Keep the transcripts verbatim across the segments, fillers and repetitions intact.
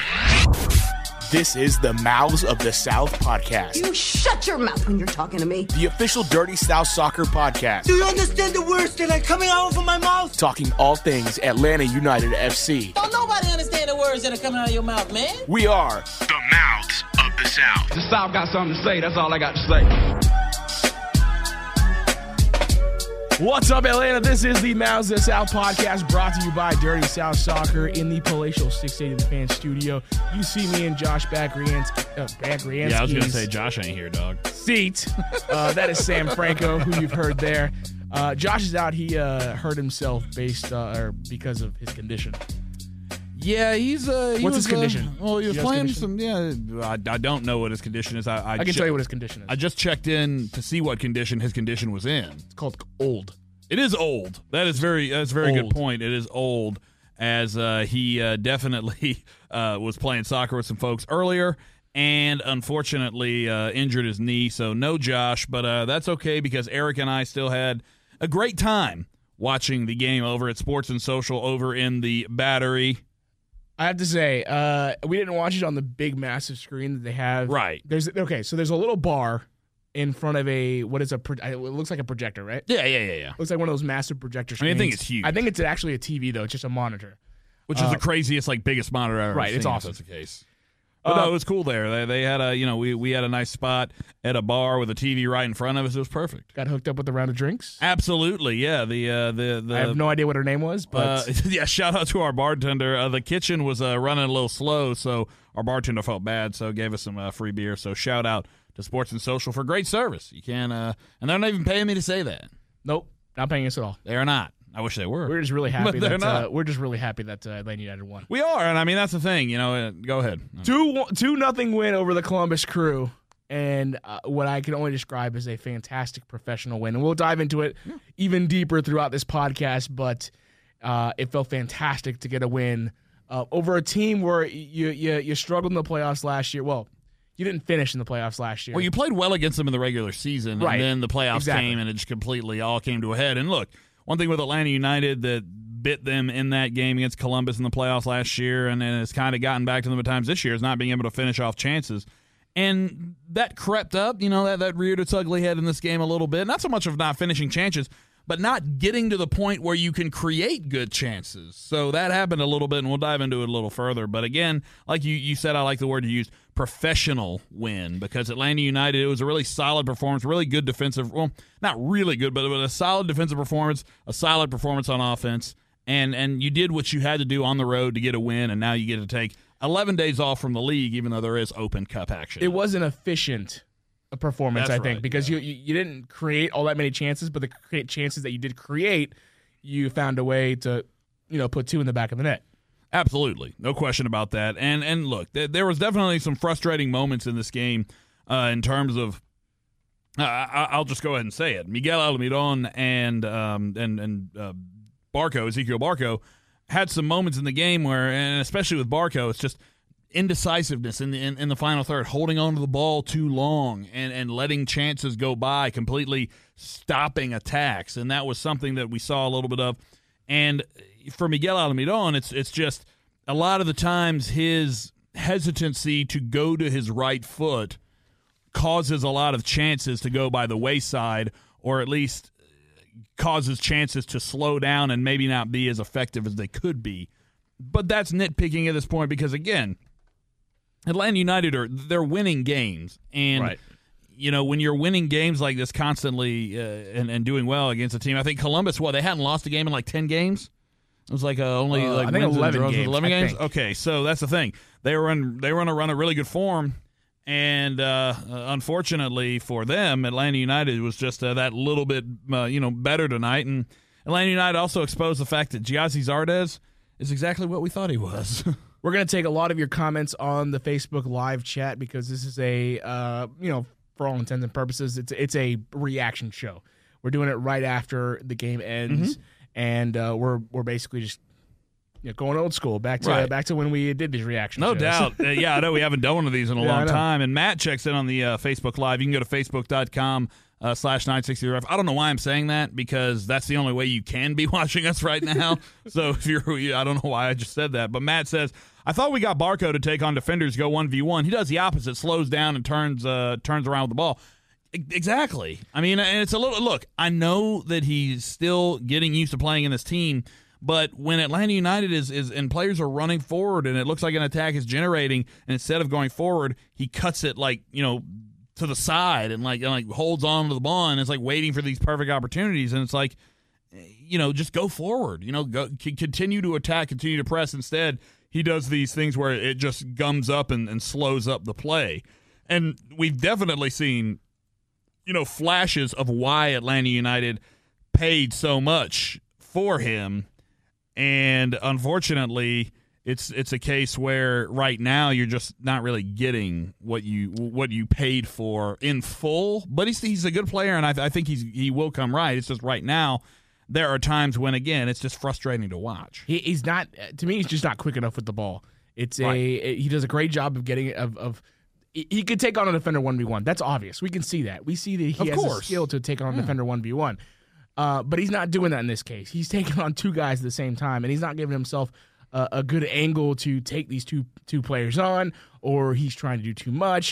This is the Mouths of the South podcast. You shut your mouth when you're talking to me. The official Dirty South Soccer podcast. Do you understand the words that are coming out of my mouth? Talking all things Atlanta United F C. Don't nobody understand the words that are coming out of your mouth, man. We are the Mouths of the South. The South got something to say. That's all I got to say. What's up, Atlanta? This is the Mouths of the South podcast brought to you by Dirty South Soccer in the Palatial six eighty Fan Studio. You see me and Josh Bagriansky. Uh, Bagriansky's yeah, I was going to say Josh ain't here, dog. Seat. Uh, that is Sam Franco, who you've heard there. Uh, Josh is out. He uh, hurt himself based uh, or because of his condition. Yeah, he's. Uh, he What's was, his condition? Uh, well, he was You know playing his some. Yeah, I, I don't know what his condition is. I, I, I can che- tell you what his condition is. I just checked in to see what condition his condition was in. It's called old. It is old. That is very. That's a very Old. good point. It is old, as uh, he uh, definitely uh, was playing soccer with some folks earlier, and unfortunately uh, injured his knee. So no Josh, but uh, that's okay because Eric and I still had a great time watching the game over at Sports and Social over in the Battery. I have to say, uh, we didn't watch it on the big, massive screen that they have. Right. There's okay. So there's a little bar in front of a what is a pro- it looks like a projector, right? Yeah, yeah, yeah, yeah. Looks like one of those massive projector I screens. mean, I think it's huge. I think it's actually a T V though. It's just a monitor. Which is Uh, the craziest, like, biggest monitor I've ever right, seen. it's awesome. If that's the case. But Uh, no, it was cool there. They, they had a, you know, we, we had a nice spot at a bar with a T V right in front of us. It was perfect. Got hooked up with a round of drinks. Absolutely, yeah. The uh, the the. I have no idea what her name was, but Uh, yeah, shout out to our bartender. Uh, the kitchen was uh, running a little slow, so our bartender felt bad, so gave us some uh, free beer. So shout out to Sports and Social for great service. You can, uh, and they're not even paying me to say that. nope, not paying us at all. They are not. I wish they were. We're just really happy But they're that uh, not. we're just really happy that uh, Atlanta United won. We are, and I mean that's the thing. You know, uh, go ahead. Two two nothing win over the Columbus Crew, and uh, what I can only describe as a fantastic professional win. And we'll dive into it yeah. even deeper throughout this podcast. But uh, it felt fantastic to get a win uh, over a team where you, you you struggled in the playoffs last year. Well, you didn't finish in the playoffs last year. Well, you played well against them in the regular season, right. and then the playoffs exactly. came, and it just completely all came to a head. And look, one thing with Atlanta United that bit them in that game against Columbus in the playoffs last year, and then it's kind of gotten back to them at times this year, is not being able to finish off chances. And that crept up, you know, that, that reared its ugly head in this game a little bit. Not so much of not finishing chances, but not getting to the point where you can create good chances. So that happened a little bit, and we'll dive into it a little further. But again, like you, you said, I like the word you used, professional win, because Atlanta United, it was a really solid performance, really good defensive, well, not really good, but, but a solid defensive performance, a solid performance on offense, and and you did what you had to do on the road to get a win, and now you get to take eleven days off from the league, even though there is Open Cup action. It was an efficient performance, That's I think, right, because yeah. you you didn't create all that many chances, but the create chances that you did create, you found a way to, you know, put two in the back of the net. Absolutely. No question about that. And and look, th- there was definitely some frustrating moments in this game uh, in terms of, uh, I- I'll just go ahead and say it. Miguel Almiron and um, and, and uh, Barco, Ezequiel Barco, had some moments in the game where, and especially with Barco, it's just indecisiveness in the in, in the final third, holding on to the ball too long and, and letting chances go by, completely stopping attacks. And that was something that we saw a little bit of. And for Miguel Almiron, it's it's just a lot of the times his hesitancy to go to his right foot causes a lot of chances to go by the wayside, or at least causes chances to slow down and maybe not be as effective as they could be. But that's nitpicking at this point because, again, Atlanta United, are they're winning games. And, Right. you know, when you're winning games like this constantly uh, and, and doing well against a team, I think Columbus, what, they hadn't lost a game in like ten games? It was like uh, only Uh, like I think wins and eleven draws with games, eleven I games? think. Okay, so that's the thing. They were in, they were on a run of really good form. And uh, unfortunately for them, Atlanta United was just uh, that little bit, uh, you know, better tonight. And Atlanta United also exposed the fact that Giassi Zardes is exactly what we thought he was. We're going to take a lot of your comments on the Facebook live chat because this is a, uh, you know, for all intents and purposes, it's it's a reaction show. We're doing it right after the game ends, Mm-hmm. and uh, we're we're basically just you know, going old school back to Right. back to when we did these reaction No shows. doubt. Uh, yeah, I know we haven't done one of these in a Yeah, I long know. time. And Matt checks in on the uh, Facebook Live. You can go to facebook.com uh, slash 960 ref. I don't know why I'm saying that because that's the only way you can be watching us right now. So if you're, I don't know why I just said that. But Matt says, I thought we got Barco to take on defenders, go one v one. He does the opposite, slows down and turns uh, turns around with the ball. E- exactly. I mean, and it's a little, look, I know that he's still getting used to playing in this team, but when Atlanta United is, is and players are running forward and it looks like an attack is generating, and instead of going forward, he cuts it like, you know, to the side and like and like holds on to the ball and it's like waiting for these perfect opportunities. And it's like, you know, just go forward. You know, go, c- continue to attack, continue to press. Instead, he does these things where it just gums up and, and slows up the play. And we've definitely seen, you know, flashes of why Atlanta United paid so much for him. And unfortunately, it's it's a case where right now you're just not really getting what you what you paid for in full. But he's he's a good player, and I, I think he's he will come right. It's just right now there are times when, again, it's just frustrating to watch. He, he's not, to me, he's just not quick enough with the ball. It's Right. a he does a great job of getting of of he could take on a defender one v one. That's obvious. We can see that. We see that he Of has course. a skill to take on a defender one v one. Uh, but he's not doing that in this case. He's taking on two guys at the same time, and he's not giving himself a, a good angle to take these two two players on, or he's trying to do too much.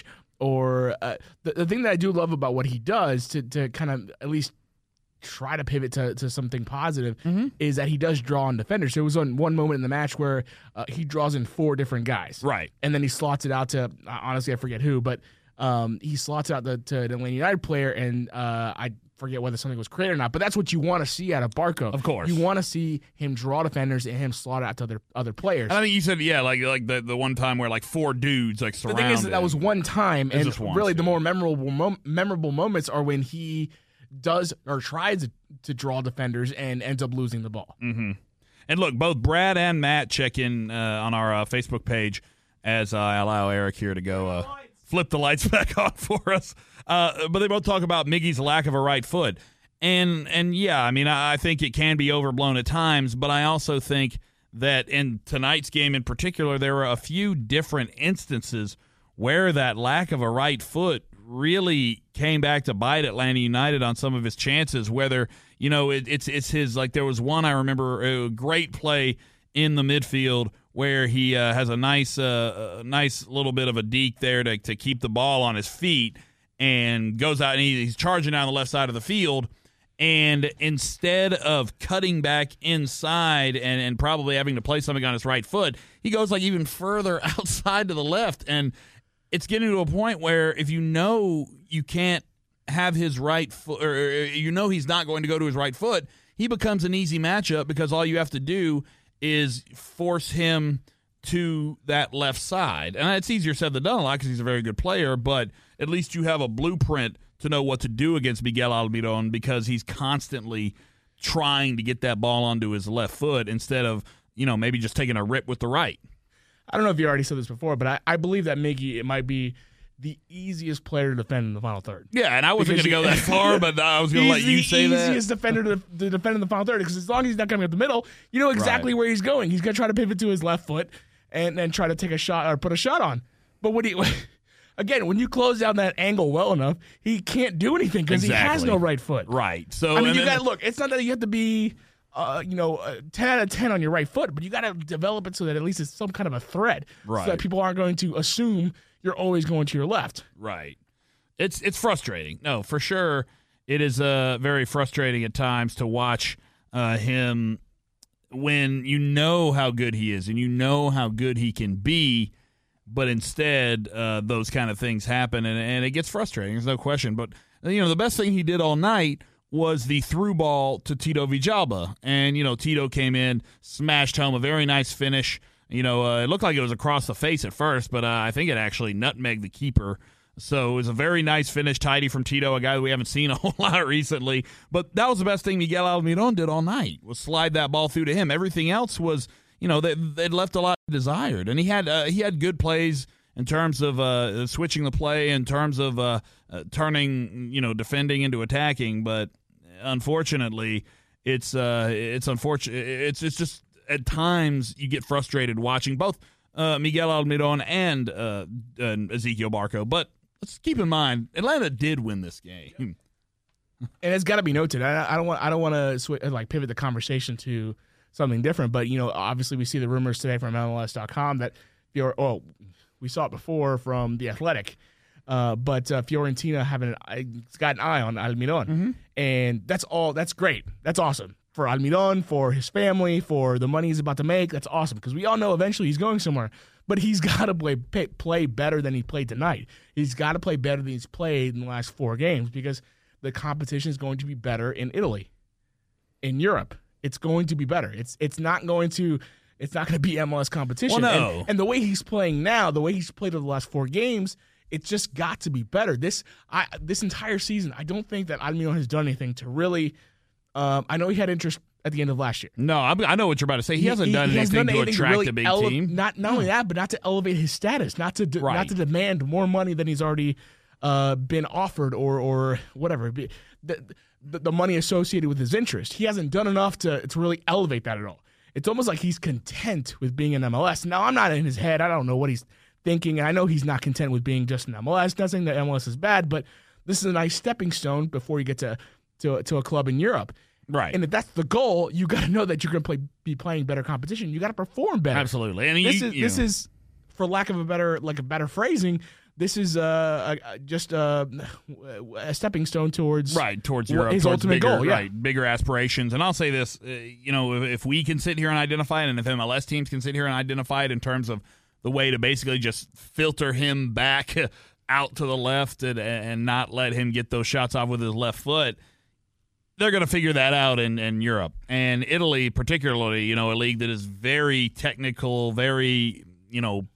Or uh, the, the thing that I do love about what he does to to kind of at least try to pivot to, to something positive Mm-hmm. is that he does draw on defenders. There was on one moment in the match where uh, he draws in four different guys. Right. And then he slots it out to, honestly, I forget who, but um, he slots out the, to an Atlanta United player, and uh, I forget whether something was created or not, but that's what you want to see out of Barco. Of course. You want to see him draw defenders and him slot out to other, other players. And I think you said, yeah, like like the, the one time where like four dudes like The surrounded. thing is that, that was one time, It's and just once, really the yeah. more memorable mom- memorable moments are when he does or tries to draw defenders and ends up losing the ball. Mm-hmm. And look, both Brad and Matt check in uh, on our uh, Facebook page as uh, I allow Eric here to go uh, flip the lights back on for us. Uh, but they both talk about Miggy's lack of a right foot. And, and yeah, I mean, I, I think it can be overblown at times, but I also think that in tonight's game in particular, there were a few different instances where that lack of a right foot really came back to bite Atlanta United on some of his chances, whether, you know, it, it's it's his, like there was one I remember, a great play in the midfield where he uh, has a nice uh, a nice little bit of a deke there to, to keep the ball on his feet and goes out and he, he's charging down the left side of the field. And instead of cutting back inside and, and probably having to play something on his right foot, he goes like even further outside to the left. And it's getting to a point where if you know you can't have his right foot, or you know he's not going to go to his right foot, he becomes an easy matchup because all you have to do is force him to that left side. And it's easier said than done a lot because he's a very good player, but at least you have a blueprint to know what to do against Miguel Almirón because he's constantly trying to get that ball onto his left foot instead of, you know, maybe just taking a rip with the right. I don't know if you already said this before, but I, I believe that Miggy, it might be the easiest player to defend in the final third. Yeah, and I wasn't going to Because go he- that far, but I was going to let you say He's that. the easiest defender to, to defend in the final third because as long as he's not coming up the middle, you know exactly Right. where he's going. He's going to try to pivot to his left foot and then try to take a shot or put a shot on. But when he, again, when you close down that angle well enough, he can't do anything because he has Exactly. no right foot. Right. So I mean, and you then- got to look. It's not that you have to be, uh, you know, uh, ten out of ten on your right foot, but you got to develop it so that at least it's some kind of a thread, Right. so that people aren't going to assume you're always going to your left. Right. It's it's frustrating. No, for sure, it is uh, very frustrating at times to watch uh, him when you know how good he is and you know how good he can be, but instead uh, those kind of things happen, and, and it gets frustrating. There's no question. But, you know, the best thing he did all night was the through ball to Tito Villalba. And, you know, Tito came in, smashed home a very nice finish. You know, uh, it looked like it was across the face at first, but uh, I think it actually nutmegged the keeper. So it was a very nice finish, tidy from Tito, a guy that we haven't seen a whole lot recently. But that was the best thing Miguel Almirón did all night, was slide that ball through to him. Everything else was, you know, they they left a lot desired. And he had uh, he had good plays in terms of uh, switching the play, in terms of uh, uh, turning, you know, defending into attacking. But unfortunately, it's uh, it's unfortunate. It's it's just at times you get frustrated watching both uh, Miguel Almirón and uh, uh, Ezequiel Barco. But let's keep in mind, Atlanta did win this game. And it's got to be noted. I, I don't want. I don't want to sw- like pivot the conversation to something different. But you know, obviously, we see the rumors today from M L S dot com that Fior- oh, we saw it before from The Athletic. Uh, but uh, Fiorentina having an, it's got an eye on Almiron, Mm-hmm. and that's all. That's great. That's awesome for Almiron, for his family, for the money he's about to make. That's awesome because we all know eventually he's going somewhere. But he's got to play pay, play better than he played tonight. He's got to play better than he's played in the last four games because the competition is going to be better in Italy, in Europe. It's going to be better. It's it's not going to. It's not going to be M L S competition. Well, no. and, and the way he's playing now, the way he's played over the last four games. It's just got to be better. This I this entire season, I don't think that Almiron has done anything to really. Um, I know he had interest at the end of last year. No, I, I know what you're about to say. He, He, hasn't he- done he anything hasn't done to anything attract really a big ele- team. Not not only that, but not to elevate his status, not to de- Right. not to demand more money than he's already uh, been offered or or whatever. Be- The, the the money associated with his interest, he hasn't done enough to to really elevate that at all. It's almost like he's content with being in M L S. Now I'm not in his head. I don't know what he's thinking. I know he's not content with being just in M L S. Not saying that M L S is bad, but this is a nice stepping stone before you get to to, to a club in Europe. Right. And if that's the goal, you got to know that you're going to play be playing better competition. You got to perform better. Absolutely. And This you, is you this know. is, for lack of a better like a better phrasing, this is uh, a, just a, a stepping stone towards right towards what Europe, his towards ultimate bigger, goal. Yeah. right, bigger aspirations. And I'll say this: uh, you know, if, if we can sit here and identify it, and if M L S teams can sit here and identify it in terms of the way to basically just filter him back out to the left and, and not let him get those shots off with his left foot, they're going to figure that out in, in Europe. And Italy, particularly, you know, a league that is very technical, very, you know,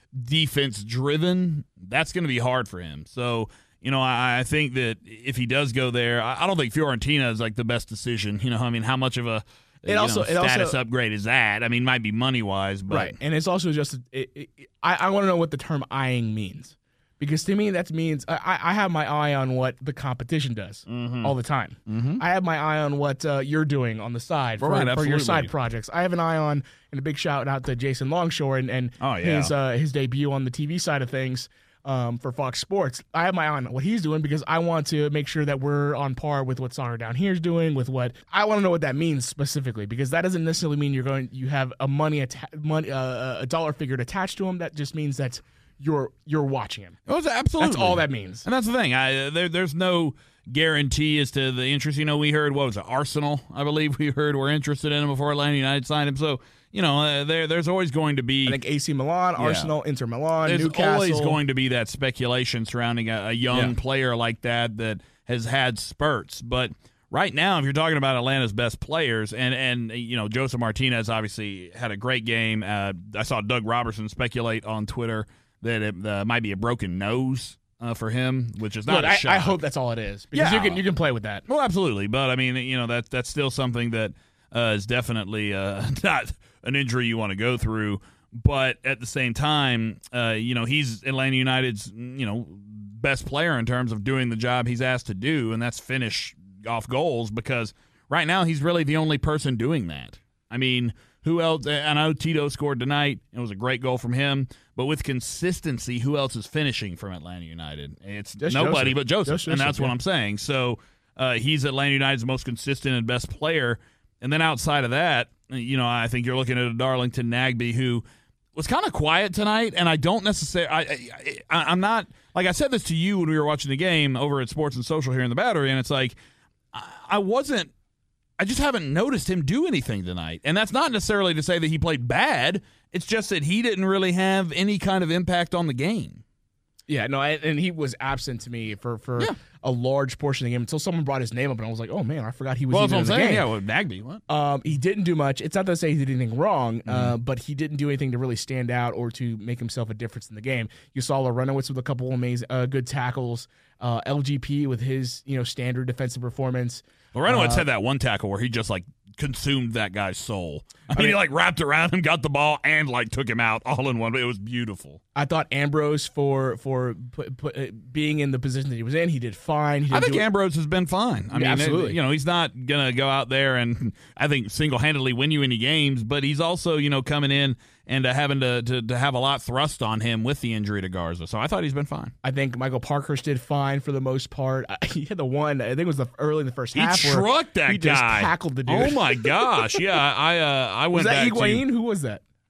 defense-driven, that's going to be hard for him. So, you know, I, I think that if he does go there, I, I don't think Fiorentina is, like, the best decision. You know, I mean, how much of a It you also- know, it also- status upgrade is that? I mean, might be money-wise, but Right, and it's also just it, it, I, I want to know what the term eyeing means, because to me that means I, I have my eye on what the competition does Mm-hmm. all the time. I have my eye on what uh, you're doing on the side for, Right, for your absolutely. side projects. I have an eye on, and a big shout out to Jason Longshore and, and Oh, yeah. his uh, his debut on the T V side of things. Um, for Fox Sports, I have my eye on what he's doing because I want to make sure that we're on par with what Soccer Down Here is doing. With what I want to know what that means specifically, because that doesn't necessarily mean you're going. You have a money, atta- money uh, a dollar figure attached to him. That just means that you're you're watching him. Oh, absolutely. That's all that means. And that's the thing. I, there, there's no guarantee as to the interest. You know, we heard, what was it, Arsenal, I believe we heard were interested in him before Atlanta United signed him. So, you know, uh, there there's always going to be. I think A C Milan, Yeah. Arsenal, Inter Milan, There's Newcastle. always going to be that speculation surrounding a, a young Yeah. player like that that has had spurts. But right now, if you're talking about Atlanta's best players, and, and you know, Joseph Martinez obviously had a great game. Uh, I saw Doug Robertson speculate on Twitter that it uh, might be a broken nose uh, for him, which is not Look, a I, shock. I hope that's all it is, because Yeah. you can you can play with that. Well, absolutely, but I mean, you know, that that's still something that uh, is definitely uh, not an injury you want to go through. But at the same time, uh, you know, he's Atlanta United's you know best player in terms of doing the job he's asked to do, and that's finish off goals. Because right now, he's really the only person doing that. I mean, who else? I know Tito scored tonight. It was a great goal from him. But with consistency, who else is finishing from Atlanta United? It's Just nobody Joseph. but Joseph, Just and Joseph, that's what yeah. I'm saying. So uh, he's Atlanta United's most consistent and best player. And then outside of that, you know, I think you're looking at a Darlington Nagbe who was kind of quiet tonight, and I don't necessarily I, I, I, I'm not – like I said this to you when we were watching the game over at Sports and Social here in the Battery, and it's like I, I wasn't – I just haven't noticed him do anything tonight. And that's not necessarily to say that he played bad. It's just that he didn't really have any kind of impact on the game. Yeah, no, and and he was absent to me for, for Yeah. a large portion of the game until someone brought his name up, and I was like, oh, man, I forgot he was Well, even that's in what the I'm saying. game. Yeah, well, Nagbe, what? Um, he didn't do much. It's not to say he did anything wrong, Mm-hmm. uh, but he didn't do anything to really stand out or to make himself a difference in the game. You saw Lorenowitz with a couple of amazing, uh, good tackles. Uh, L G P with his, you know, standard defensive performance. Lorenowitz Uh, had that one tackle where he just, like, consumed that guy's soul. I mean, mean- he, like, wrapped around him, got the ball, and, like, took him out all in one. It was beautiful. I thought Ambrose for for put, put, uh, being in the position that he was in, he did fine. He I didn't think do it- Ambrose has been fine. I Yeah, mean, absolutely. it- you know, he's not going to go out there and, I think, single-handedly win you any games, but he's also, you know, coming in and uh, having to, to, to have a lot thrust on him with the injury to Garza. So I thought he's been fine. I think Michael Parkhurst did fine for the most part. I, he had the one, I think it was the early in the first He half. where trucked that he guy. just tackled the dude. Oh, my gosh. Yeah, I uh, I went Was that back to... Higuain? Who was that?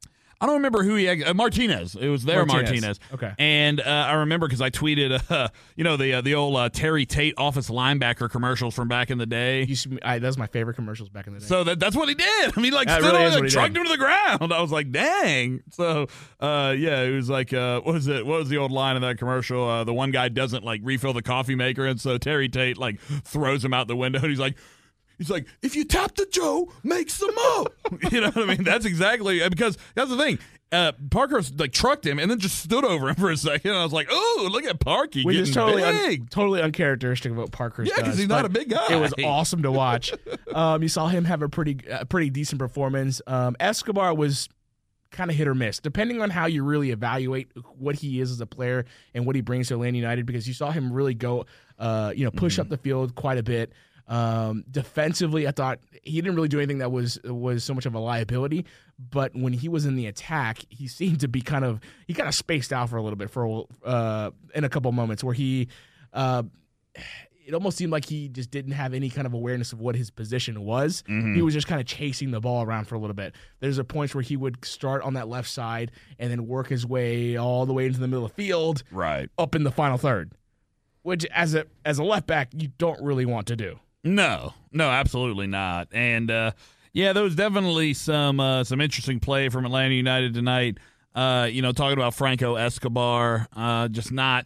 I don't remember who he had. Uh, Martinez. It was there, Martinez. Martinez. Okay. And uh, I remember because I tweeted, uh, you know, the uh, the old uh, Terry Tate office linebacker commercials from back in the day. Used to be, I, that was my favorite commercials back in the day. So that, that's what he did. I mean, like, That stood really on is it, what he trucked did. him to the ground. I was like, dang. So, uh, yeah, it was like, uh, what was it? What was the old line in that commercial? Uh, the one guy doesn't, like, refill the coffee maker, and so Terry Tate, like, throws him out the window, and he's like, He's like, if you tap the Joe, make some more. You know what I mean? That's exactly, because that's the thing. Uh, Parker like trucked him and then just stood over him for a second. And I was like, oh, look at Parky Which getting is totally big. Un- totally uncharacteristic of what Parker's Yeah, 'cause does, he's not but a big guy. It was awesome to watch. um, you saw him have a pretty uh, pretty decent performance. Um, Escobar was kind of hit or miss, depending on how you really evaluate what he is as a player and what he brings to Atlanta United, because you saw him really go, uh, you know, push Mm-hmm. up the field quite a bit. Um, defensively, I thought he didn't really do anything that was was so much of a liability. But when he was in the attack, he seemed to be kind of he kind of spaced out for a little bit for uh, in a couple moments where he. Uh, it almost seemed like he just didn't have any kind of awareness of what his position was. Mm-hmm. He was just kind of chasing the ball around for a little bit. There's a point where he would start on that left side and then work his way all the way into the middle of the field, Right. up in the final third, which as a as a left back you don't really want to do. No, no, absolutely not. And uh, yeah, there was definitely some uh, some interesting play from Atlanta United tonight. Uh, you know, talking about Franco Escobar, uh, just not.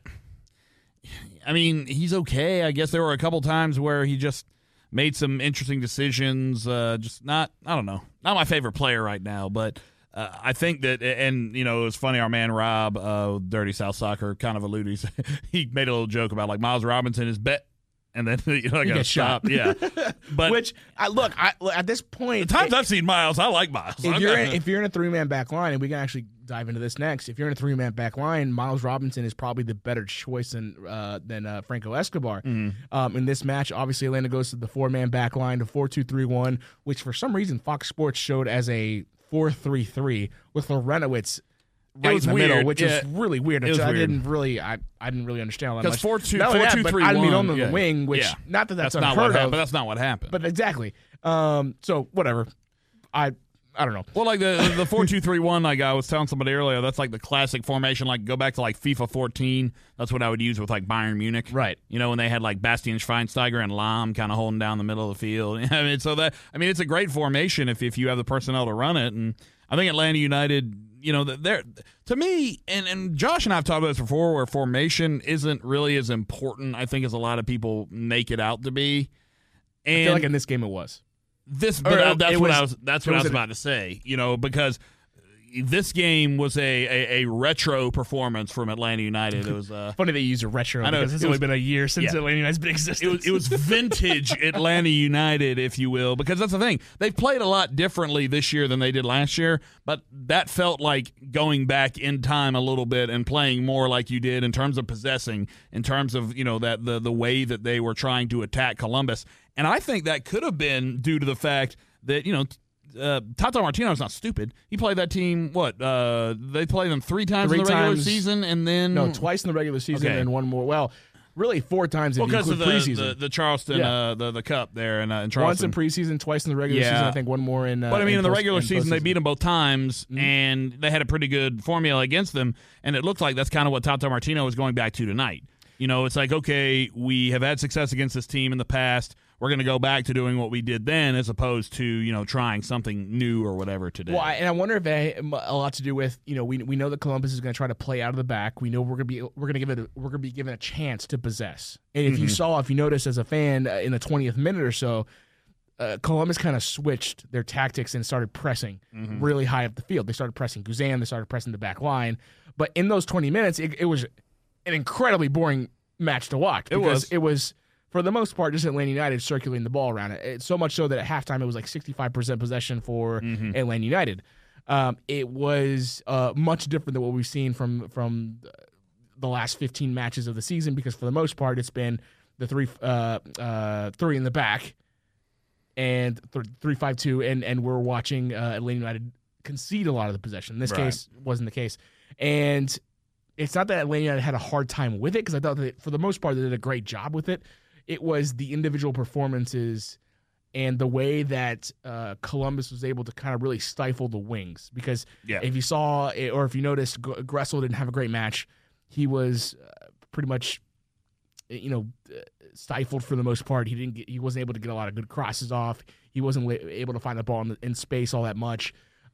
I mean, he's okay. I guess there were a couple times where he just made some interesting decisions. Uh, just not, I don't know, not my favorite player right now, but. Uh, I think that, and, you know, it was funny, our man Rob, uh, Dirty South Soccer, kind of alluded. He made a little joke about, like, Miles Robinson is bet, and then, you know, I got to gets stop. shot. Yeah. But Which I look I, at this point. the times it- I've seen Miles, I like Miles. if I'm you're not- in, if you're in a three man back line, and we can actually dive into this next. If you're in a three man back line, Miles Robinson is probably the better choice than uh, than uh, Franco Escobar. Mm-hmm. Um, in this match, obviously Atlanta goes to the four man back line, to four two three one, which for some reason Fox Sports showed as a four three three with Lorenowitz right was in the weird. middle, which Yeah. is really weird. It was I weird. didn't really, I, I didn't really understand all that much. Because four two Not only four that, two but three Almiron one, on yeah. the wing, which Yeah. not that that's, That's not unheard what of, happened. But that's not what happened. but exactly. Um, so whatever. I I don't know. Well, like the the four two three one, like I was telling somebody earlier, that's like the classic formation. Like go back to like FIFA fourteen. That's what I would use with like Bayern Munich, Right. You know, when they had like Bastian Schweinsteiger and Lahm kind of holding down the middle of the field. I mean, so that I mean, it's a great formation if if you have the personnel to run it. And I think Atlanta United, you know, they're to me, and and Josh and I have talked about this before, where formation isn't really as important, I think, as a lot of people make it out to be. And I feel like in this game it was. This, but Or, uh, uh, that's it what was- I was. That's it what I was was an- about to say. You know, because this game was a, a, a retro performance from Atlanta United. It was uh, Funny they use a retro I know, because it's it only was- been a year since yeah. Atlanta United's been existing. it was it was vintage Atlanta United, if you will, because that's the thing. They've played a lot differently this year than they did last year, but that felt like going back in time a little bit and playing more like you did in terms of possessing, in terms of, you know, that the the way that they were trying to attack Columbus. And I think that could have been due to the fact that, you know, uh, Tata Martino's not stupid. He played that team, what, uh, they played them three times Three in the regular times. season, and then... no, twice in the regular season Okay. and one more. Well, really four times if Well, you because include of the, preseason. the, the Charleston, Yeah. uh, the, the Cup there in, uh, in Once Charleston. in preseason, twice in the regular Yeah. season. I think one more in. Uh, But I mean, in the post- regular in season, they postseason. beat them both times, Mm-hmm. and they had a pretty good formula against them. And it looked like that's kind of what Tata Martino was going back to tonight. You know, it's like, okay, we have had success against this team in the past. We're going to go back to doing what we did then, as opposed to, you know, trying something new or whatever today. Well, I, and I wonder if it had a lot to do with, you know, we we know that Columbus is going to try to play out of the back. We know we're going to be we're going to give it a, we're going to be given a chance to possess. And if Mm-hmm. you saw, if you noticed as a fan uh, in the twentieth minute or so, uh, Columbus kind of switched their tactics and started pressing Mm-hmm. really high up the field. They started pressing Guzan. They started pressing the back line. But in those twenty minutes, it, it was an incredibly boring match to watch. It because was. It was. For the most part, just Atlanta United circulating the ball around it. It's so much so that at halftime it was like sixty-five percent possession for Mm-hmm. Atlanta United. Um, it was uh, much different than what we've seen from from the last fifteen matches of the season, because for the most part it's been the three uh, uh, three in the back and th- three five two, and and we're watching uh, Atlanta United concede a lot of the possession. In this Right. case, wasn't the case, and it's not that Atlanta United had a hard time with it, because I thought that for the most part they did a great job with it. It was the individual performances and the way that uh, Columbus was able to kind of really stifle the wings. Because Yeah. if you saw, or if you noticed, G- Gressel didn't have a great match. He was uh, pretty much, you know, uh, stifled for the most part. He didn't get, he wasn't able to get a lot of good crosses off. He wasn't li- able to find the ball in, the, in space all that much.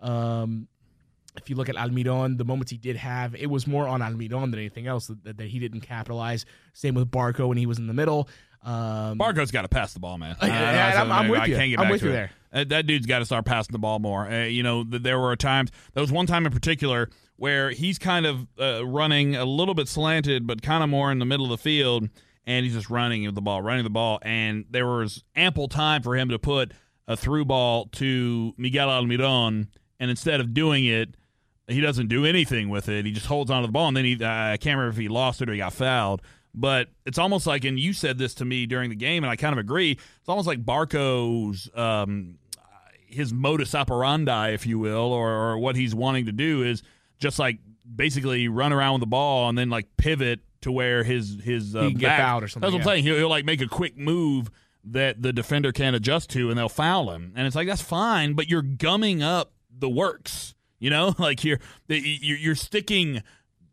Um, if you look at Almiron, the moments he did have, it was more on Almiron than anything else that, that he didn't capitalize. Same with Barco when he was in the middle. Um, Barco's got to pass the ball, man. Yeah, yeah, I'm- I'm with you. I can't get I'm back with to you it. there. Uh, That dude's got to start passing the ball more. Uh, you know, th- there were times, there was one time in particular where he's kind of uh, running a little bit slanted, but kind of more in the middle of the field, and he's just running with the ball, running the ball, and there was ample time for him to put a through ball to Miguel Almiron, and instead of doing it, he doesn't do anything with it. He just holds onto the ball, and then he, uh, I can't remember if he lost it or he got fouled. But it's almost like, and you said this to me during the game, and I kind of agree, it's almost like Barco's, um, his modus operandi, if you will, or, or what he's wanting to do is just like basically run around with the ball and then like pivot to where his, his uh, He can get back, fouled or something, That's what I'm yeah. saying. He'll, he'll like make a quick move that the defender can't adjust to, and they'll foul him. And it's like, that's fine, but you're gumming up the works. You know, like you're you're you're sticking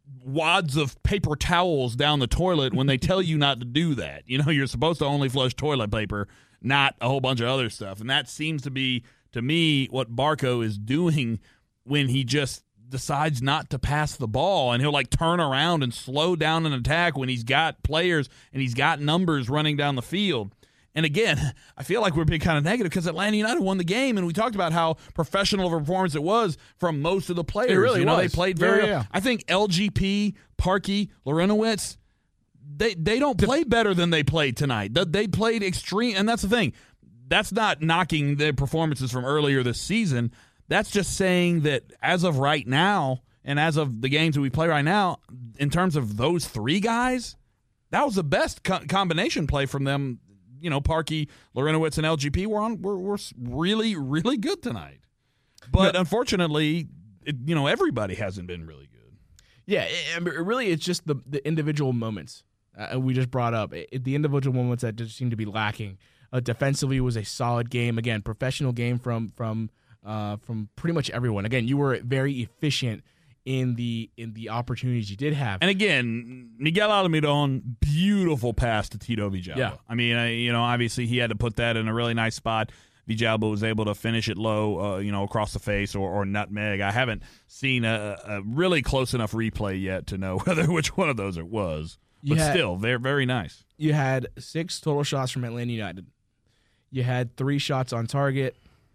wads of paper towels down the toilet when they tell you not to do that. You know, you're supposed to only flush toilet paper, not a whole bunch of other stuff. And that seems to be, to me, what Barco is doing when he just decides not to pass the ball, and he'll like turn around and slow down an attack when he's got players and he's got numbers running down the field. And again, I feel like we're being kind of negative because Atlanta United won the game, and we talked about how professional of a performance it was from most of the players. It really you know, was. They played Yeah, very. yeah. I think L G P, Parkey, Lorenowitz, they they don't play better than they played tonight. They, they played extreme, and that's the thing. That's not knocking their performances from earlier this season. That's just saying that as of right now, and as of the games that we play right now, in terms of those three guys, that was the best co- combination play from them. You know, Parkey, Lorenowitz, and L G P were on were, were really, really good tonight. But no. unfortunately, it, you know, everybody hasn't been really good. Yeah, it, it really, it's just the, the individual moments uh, we just brought up. It, the individual moments that just seem to be lacking. Uh, defensively, it was a solid game. Again, professional game from from uh, from pretty much everyone. Again, you were very efficient in the in the opportunities you did have. And again, Miguel Almiron, beautiful pass to Tito Villalba. Yeah. I mean, I, you know, obviously he had to put that in a really nice spot. Villalba was able to finish it low, uh, you know, across the face or, or nutmeg. I haven't seen a, a really close enough replay yet to know whether which one of those it was. You But had- still, very, very nice. You had six total shots from Atlanta United. You had three shots on target,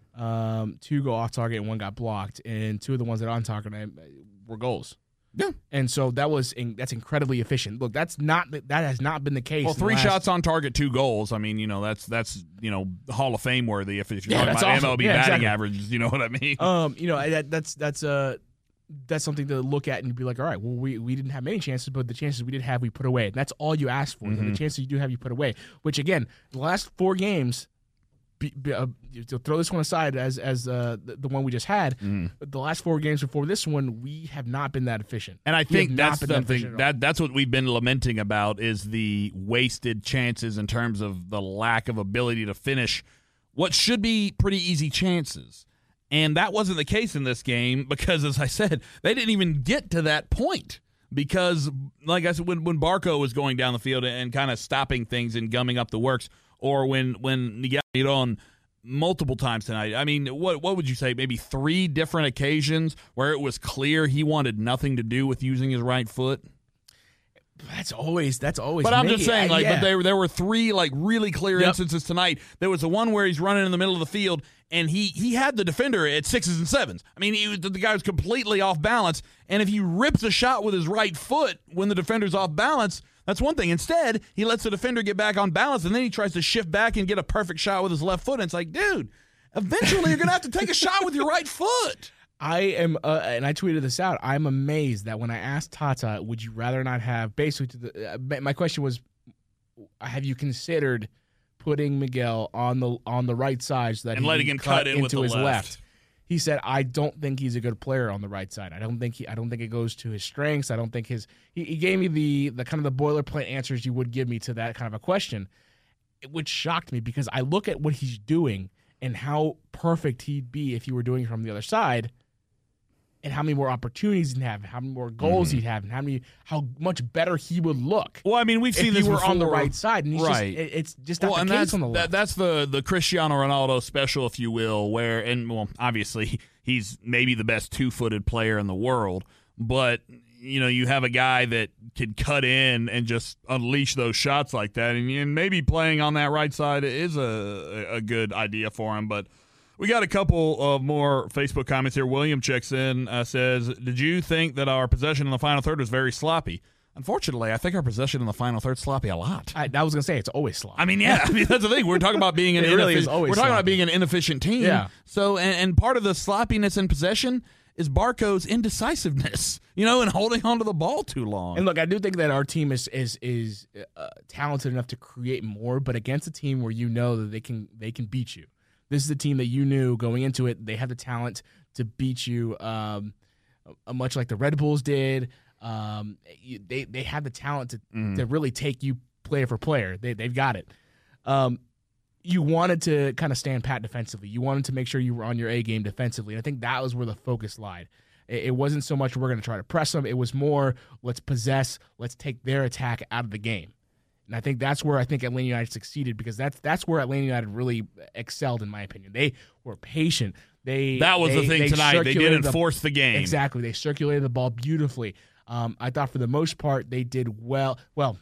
um, two go off target, and one got blocked. And two of the ones that are on target were goals. Yeah. And so that was in, that's incredibly efficient. Look, that's not that has not been the case. Well, in the three last- shots on target, two goals. I mean, you know, that's that's you know Hall of Fame worthy if, if you're Yeah, talking that's about awesome. M L B Yeah, batting exactly. averages. You know what I mean? Um, you know, that, that's that's uh that's something to look at and be like, all right, well, we, we didn't have many chances, but the chances we did have, we put away. And that's all you ask for. Mm-hmm. The chances you do have, you put away. Which again, the last four games, be, be, uh, to throw this one aside as as uh, the, the one we just had, Mm-hmm. the last four games before this one, we have not been that efficient. And I We have think not that's been that efficient something at all. that that's what we've been lamenting about is the wasted chances in terms of the lack of ability to finish what should be pretty easy chances. And that wasn't the case in this game because, as I said, they didn't even get to that point because, like I said, when, when Barco was going down the field and kind of stopping things and gumming up the works, or when when Miguel Almiron multiple times tonight. I mean, what what would you say? Maybe three different occasions where it was clear he wanted nothing to do with using his right foot. That's always that's always. But I'm me. just saying, Uh, like, yeah. but there there were three like really clear Yep. instances tonight. There was the one where he's running in the middle of the field and he he had the defender at sixes and sevens. I mean, he was, the guy was completely off balance. And if he rips a shot with his right foot when the defender's off balance, that's one thing. Instead, he lets the defender get back on balance, and then he tries to shift back and get a perfect shot with his left foot. And it's like, dude, eventually you're gonna have to take a shot with your right foot. I am, uh, and I tweeted this out. I'm amazed that when I asked Tata, would you rather not have, basically, to the, uh, my question was, have you considered putting Miguel on the on the right side so that And he letting can him cut in with into the his left. left? He said, I don't think he's a good player on the right side. I don't think he, I don't think it goes to his strengths. I don't think his. He, he gave me the the kind of the boilerplate answers you would give me to that kind of a question. which shocked me because I look at what he's doing and how perfect he'd be if he were doing it from the other side, and how many more opportunities he'd have, how many more goals mm-hmm. he'd have, and how many how much better he would look. Well, I mean, we've seen if this he were before. on the right side, and he's right. just, it's just not well, the and case that's, on the left. That, that's the the Cristiano Ronaldo special, if you will, where and well, obviously he's maybe the best two-footed player in the world, but you know, you have a guy that could cut in and just unleash those shots like that, and, and maybe playing on that right side is a a good idea for him, but. We got a couple of more Facebook comments here. William checks in, uh, says, did you think that our possession in the final third was very sloppy? Unfortunately, I think our possession in the final third sloppy a lot. I, I was going to say, it's always sloppy. I mean, yeah, I mean, that's the thing. We're talking about being an it really inefficient is always We're talking sloppy. about being an inefficient team. Yeah. So, and, and part of the sloppiness in possession is Barco's indecisiveness, you know, and holding onto the ball too long. And look, I do think that our team is is is uh, talented enough to create more, but against a team where you know that they can they can beat you. This is a team that you knew going into it. They have the talent to beat you, um, much like the Red Bulls did. Um, they they have the talent to mm. to really take you player for player. They they've got it. Um, you wanted to kind of stand pat defensively. You wanted to make sure you were on your A game defensively. And I think that was where the focus lied. It, it wasn't so much we're going to try to press them. It was more let's possess, let's take their attack out of the game. And I think that's where I think Atlanta United succeeded because that's that's where Atlanta United really excelled, in my opinion. They were patient. They That was they, the thing they tonight. They didn't the, force the game. Exactly. They circulated the ball beautifully. Um, I thought for the most part they did well. Well,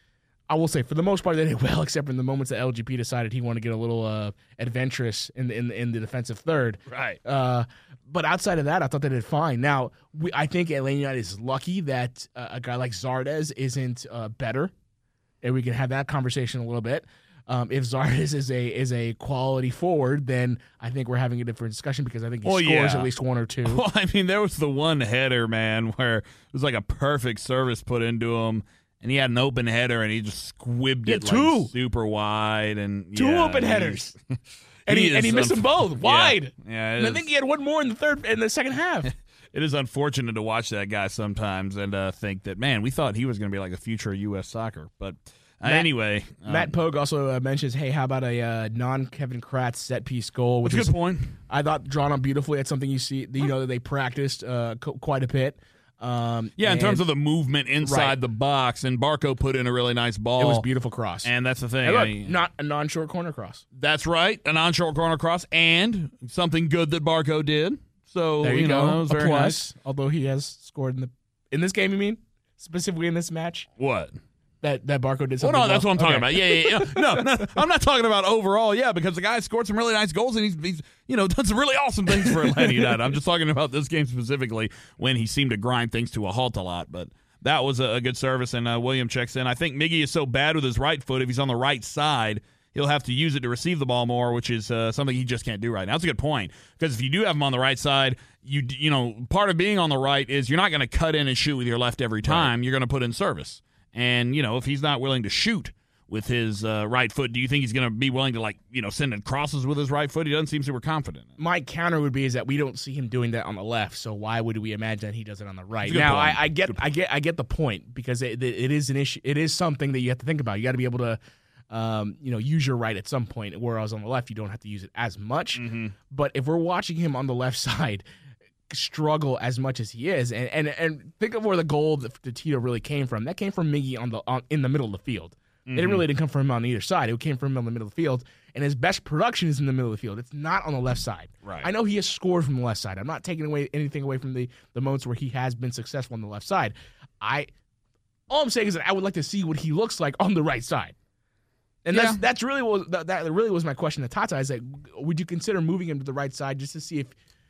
I will say for the most part they did well, except in the moments that L G P decided he wanted to get a little uh, adventurous in the, in, the, in the defensive third. Right. Uh, but outside of that, I thought they did fine. Now, we, I think Atlanta United is lucky that uh, a guy like Zardes isn't uh, better. And we can have that conversation a little bit. Um, if Zardes is a is a quality forward, then I think we're having a different discussion because I think he well, scores yeah. at least one or two. Well, I mean, there was the one header, man, where it was like a perfect service put into him, and he had an open header, and he just squibbed yeah, it two. like super wide. and Two yeah, open he, headers. and he, he and he missed unf- them both wide. Yeah, yeah and I is. think he had one more in the third in the second half. It is unfortunate to watch that guy sometimes and uh, think that, man, we thought he was going to be like the future of U S soccer, but – Uh, Matt, anyway, um, Matt Pogue also uh, mentions, hey, how about a uh, non-Kevin Kratz set-piece goal? Which that's a is, good point. I thought drawn up beautifully. That's something you see, you know, that they practiced uh, co- quite a bit. Um, Yeah, in and terms of the movement inside Right. the box, and Barco put in a really nice ball. It was a beautiful cross. And that's the thing. And look, I mean, not a non-short corner cross. that's right, an on-short corner cross, and something good that Barco did. So, There you, know, go. that was a very plus, nice. although he has scored in the in this game, you mean? Specifically in this match? What? That that Barco did Well, something no, that's well? what I'm talking Okay. about. Yeah, yeah, yeah. No, no, I'm not talking about overall. Yeah, because the guy scored some really nice goals and he's, he's you know, done some really awesome things for Atlanta United. I'm just talking about this game specifically when he seemed to grind things to a halt a lot. But that was a, a good service, and uh, William checks in. I think Miggy is so bad with his right foot. If he's on the right side, he'll have to use it to receive the ball more, which is uh, something he just can't do right now. That's a good point, because if you do have him on the right side, you you know, part of being on the right is you're not going to cut in and shoot with your left every time. Right. You're going to put in service. And, you know, if he's not willing to shoot with his uh, right foot, do you think he's going to be willing to, like, you know, send in crosses with his right foot? He doesn't seem super confident. My counter would be is that we don't see him doing that on the left, so why would we imagine that he does it on the right? Good Now, point. I, I get, I get, I get the point, because it, it is an issue. It is something that you have to think about. You got to be able to, um, you know, use your right at some point. Whereas on the left, you don't have to use it as much. Mm-hmm. But if we're watching him on the left side struggle as much as he is, and and, and think of where the goal that Tito really came from. That came from Miggy on the on, in the middle of the field. Mm-hmm. It really didn't come from him on either side. It came from him in the middle of the field, and his best production is in the middle of the field. It's not on the left side. Right. I know he has scored from the left side. I'm not taking away anything away from the, the moments where he has been successful on the left side. I all I'm saying is that I would like to see what he looks like on the right side. And Yeah. that's that's really what that, that really was my question to Tata. Is like, would you consider moving him to the right side just to see if?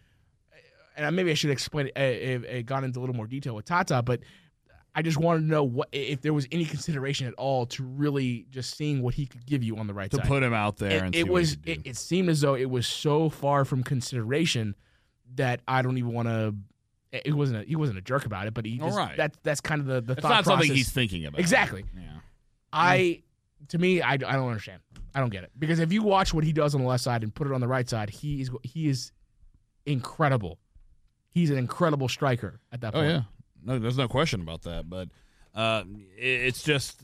And maybe I should explain it, uh, uh, gone into a little more detail with Tata, but I just wanted to know what if there was any consideration at all to really just seeing what he could give you on the right To side. put him out there It, and it see was. what he could do. It, it seemed as though it was so far from consideration that I don't even want to. It wasn't. A, he wasn't a jerk about it, but he. Just, All right. That's that's kind of the the It's thought not process. something he's thinking about. Exactly. Yeah. I. To me, I, I don't understand. I don't get it, because if you watch what he does on the left side and put it on the right side, he is he is incredible. He's an incredible striker at that Oh point. yeah, no, there's no question about that. But uh, it, it's just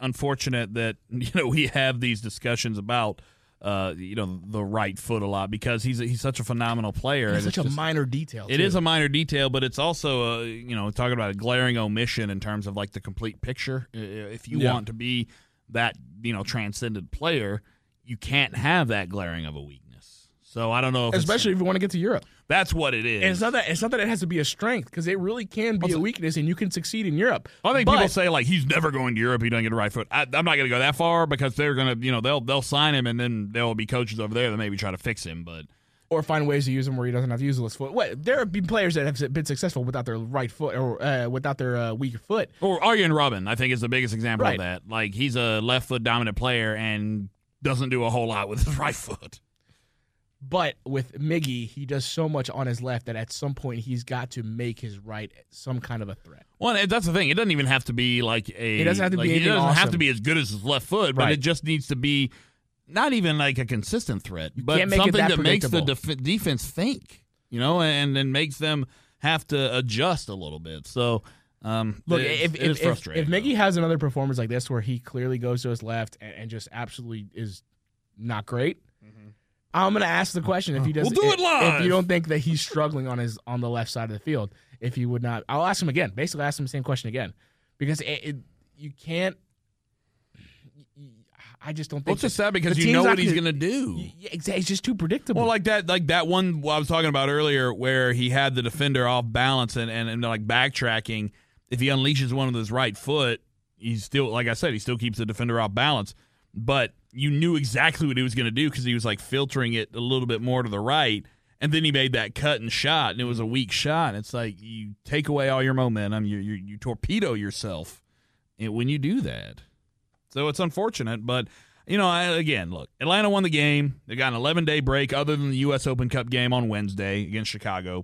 unfortunate that you know we have these discussions about uh, you know the right foot a lot because he's he's such a phenomenal player. It's and such a just, minor detail. It too. is a minor detail, but it's also a, you know talking about a glaring omission in terms of like the complete picture. If you Yeah. want to be that you know transcendent player, you can't have that glaring of a weakness. So I don't know if especially it's, if you want to get to Europe. that's what it is. And it's not that it's not that it has to be a strength because it really can be a weakness, and you can succeed in Europe. I think But- people say like he's never going to Europe. He doesn't get a right foot. I, I'm not going to go that far because they're going to, you know, they'll they'll sign him and then there will be coaches over there that maybe try to fix him. But or find ways to use him where he doesn't have to use his foot. What, there have been players that have been successful without their right foot or uh, without their uh, weaker foot. or Arjen Robben, I think, is the biggest example Right. of that. Like he's a left foot dominant player and doesn't do a whole lot with his right foot. But with Miggy, he does so much on his left that at some point he's got to make his right some kind of a threat. Well, and that's the thing. It doesn't even have to be like a. It doesn't have to be like, It anything doesn't have awesome. to be as good as his left foot, but Right. it just needs to be not even like a consistent threat, but can't make it something that that makes the predictable. def- defense think, you know, and then makes them have to adjust a little bit. So, um, Look, it, if it is if, if, frustrating. if Miggy has another performance like this where he clearly goes to his left and, and just absolutely is not great, I'm going to ask the question if he does. We'll do it if, live. If you don't think that he's struggling on his on the left side of the field, if he would not, I'll ask him again. Basically, ask him the same question again, because it, it, you can't. I just don't think. Well, it's just sad because the you team's know not what he's gonna- going to do. Yeah, exactly. It's just too predictable. Well, like that, like that one I was talking about earlier, where he had the defender off balance and, and, and like backtracking. If he unleashes one with his right foot, he's still, like I said, he still keeps the defender off balance. But you knew exactly what he was going to do because he was like filtering it a little bit more to the right, and then he made that cut and shot, and it was a weak shot. And it's like you take away all your momentum, you you, you torpedo yourself when you do that. So it's unfortunate, but. You know, I, again, look, Atlanta won the game. They got an eleven-day break other than the U S Open Cup game on Wednesday against Chicago.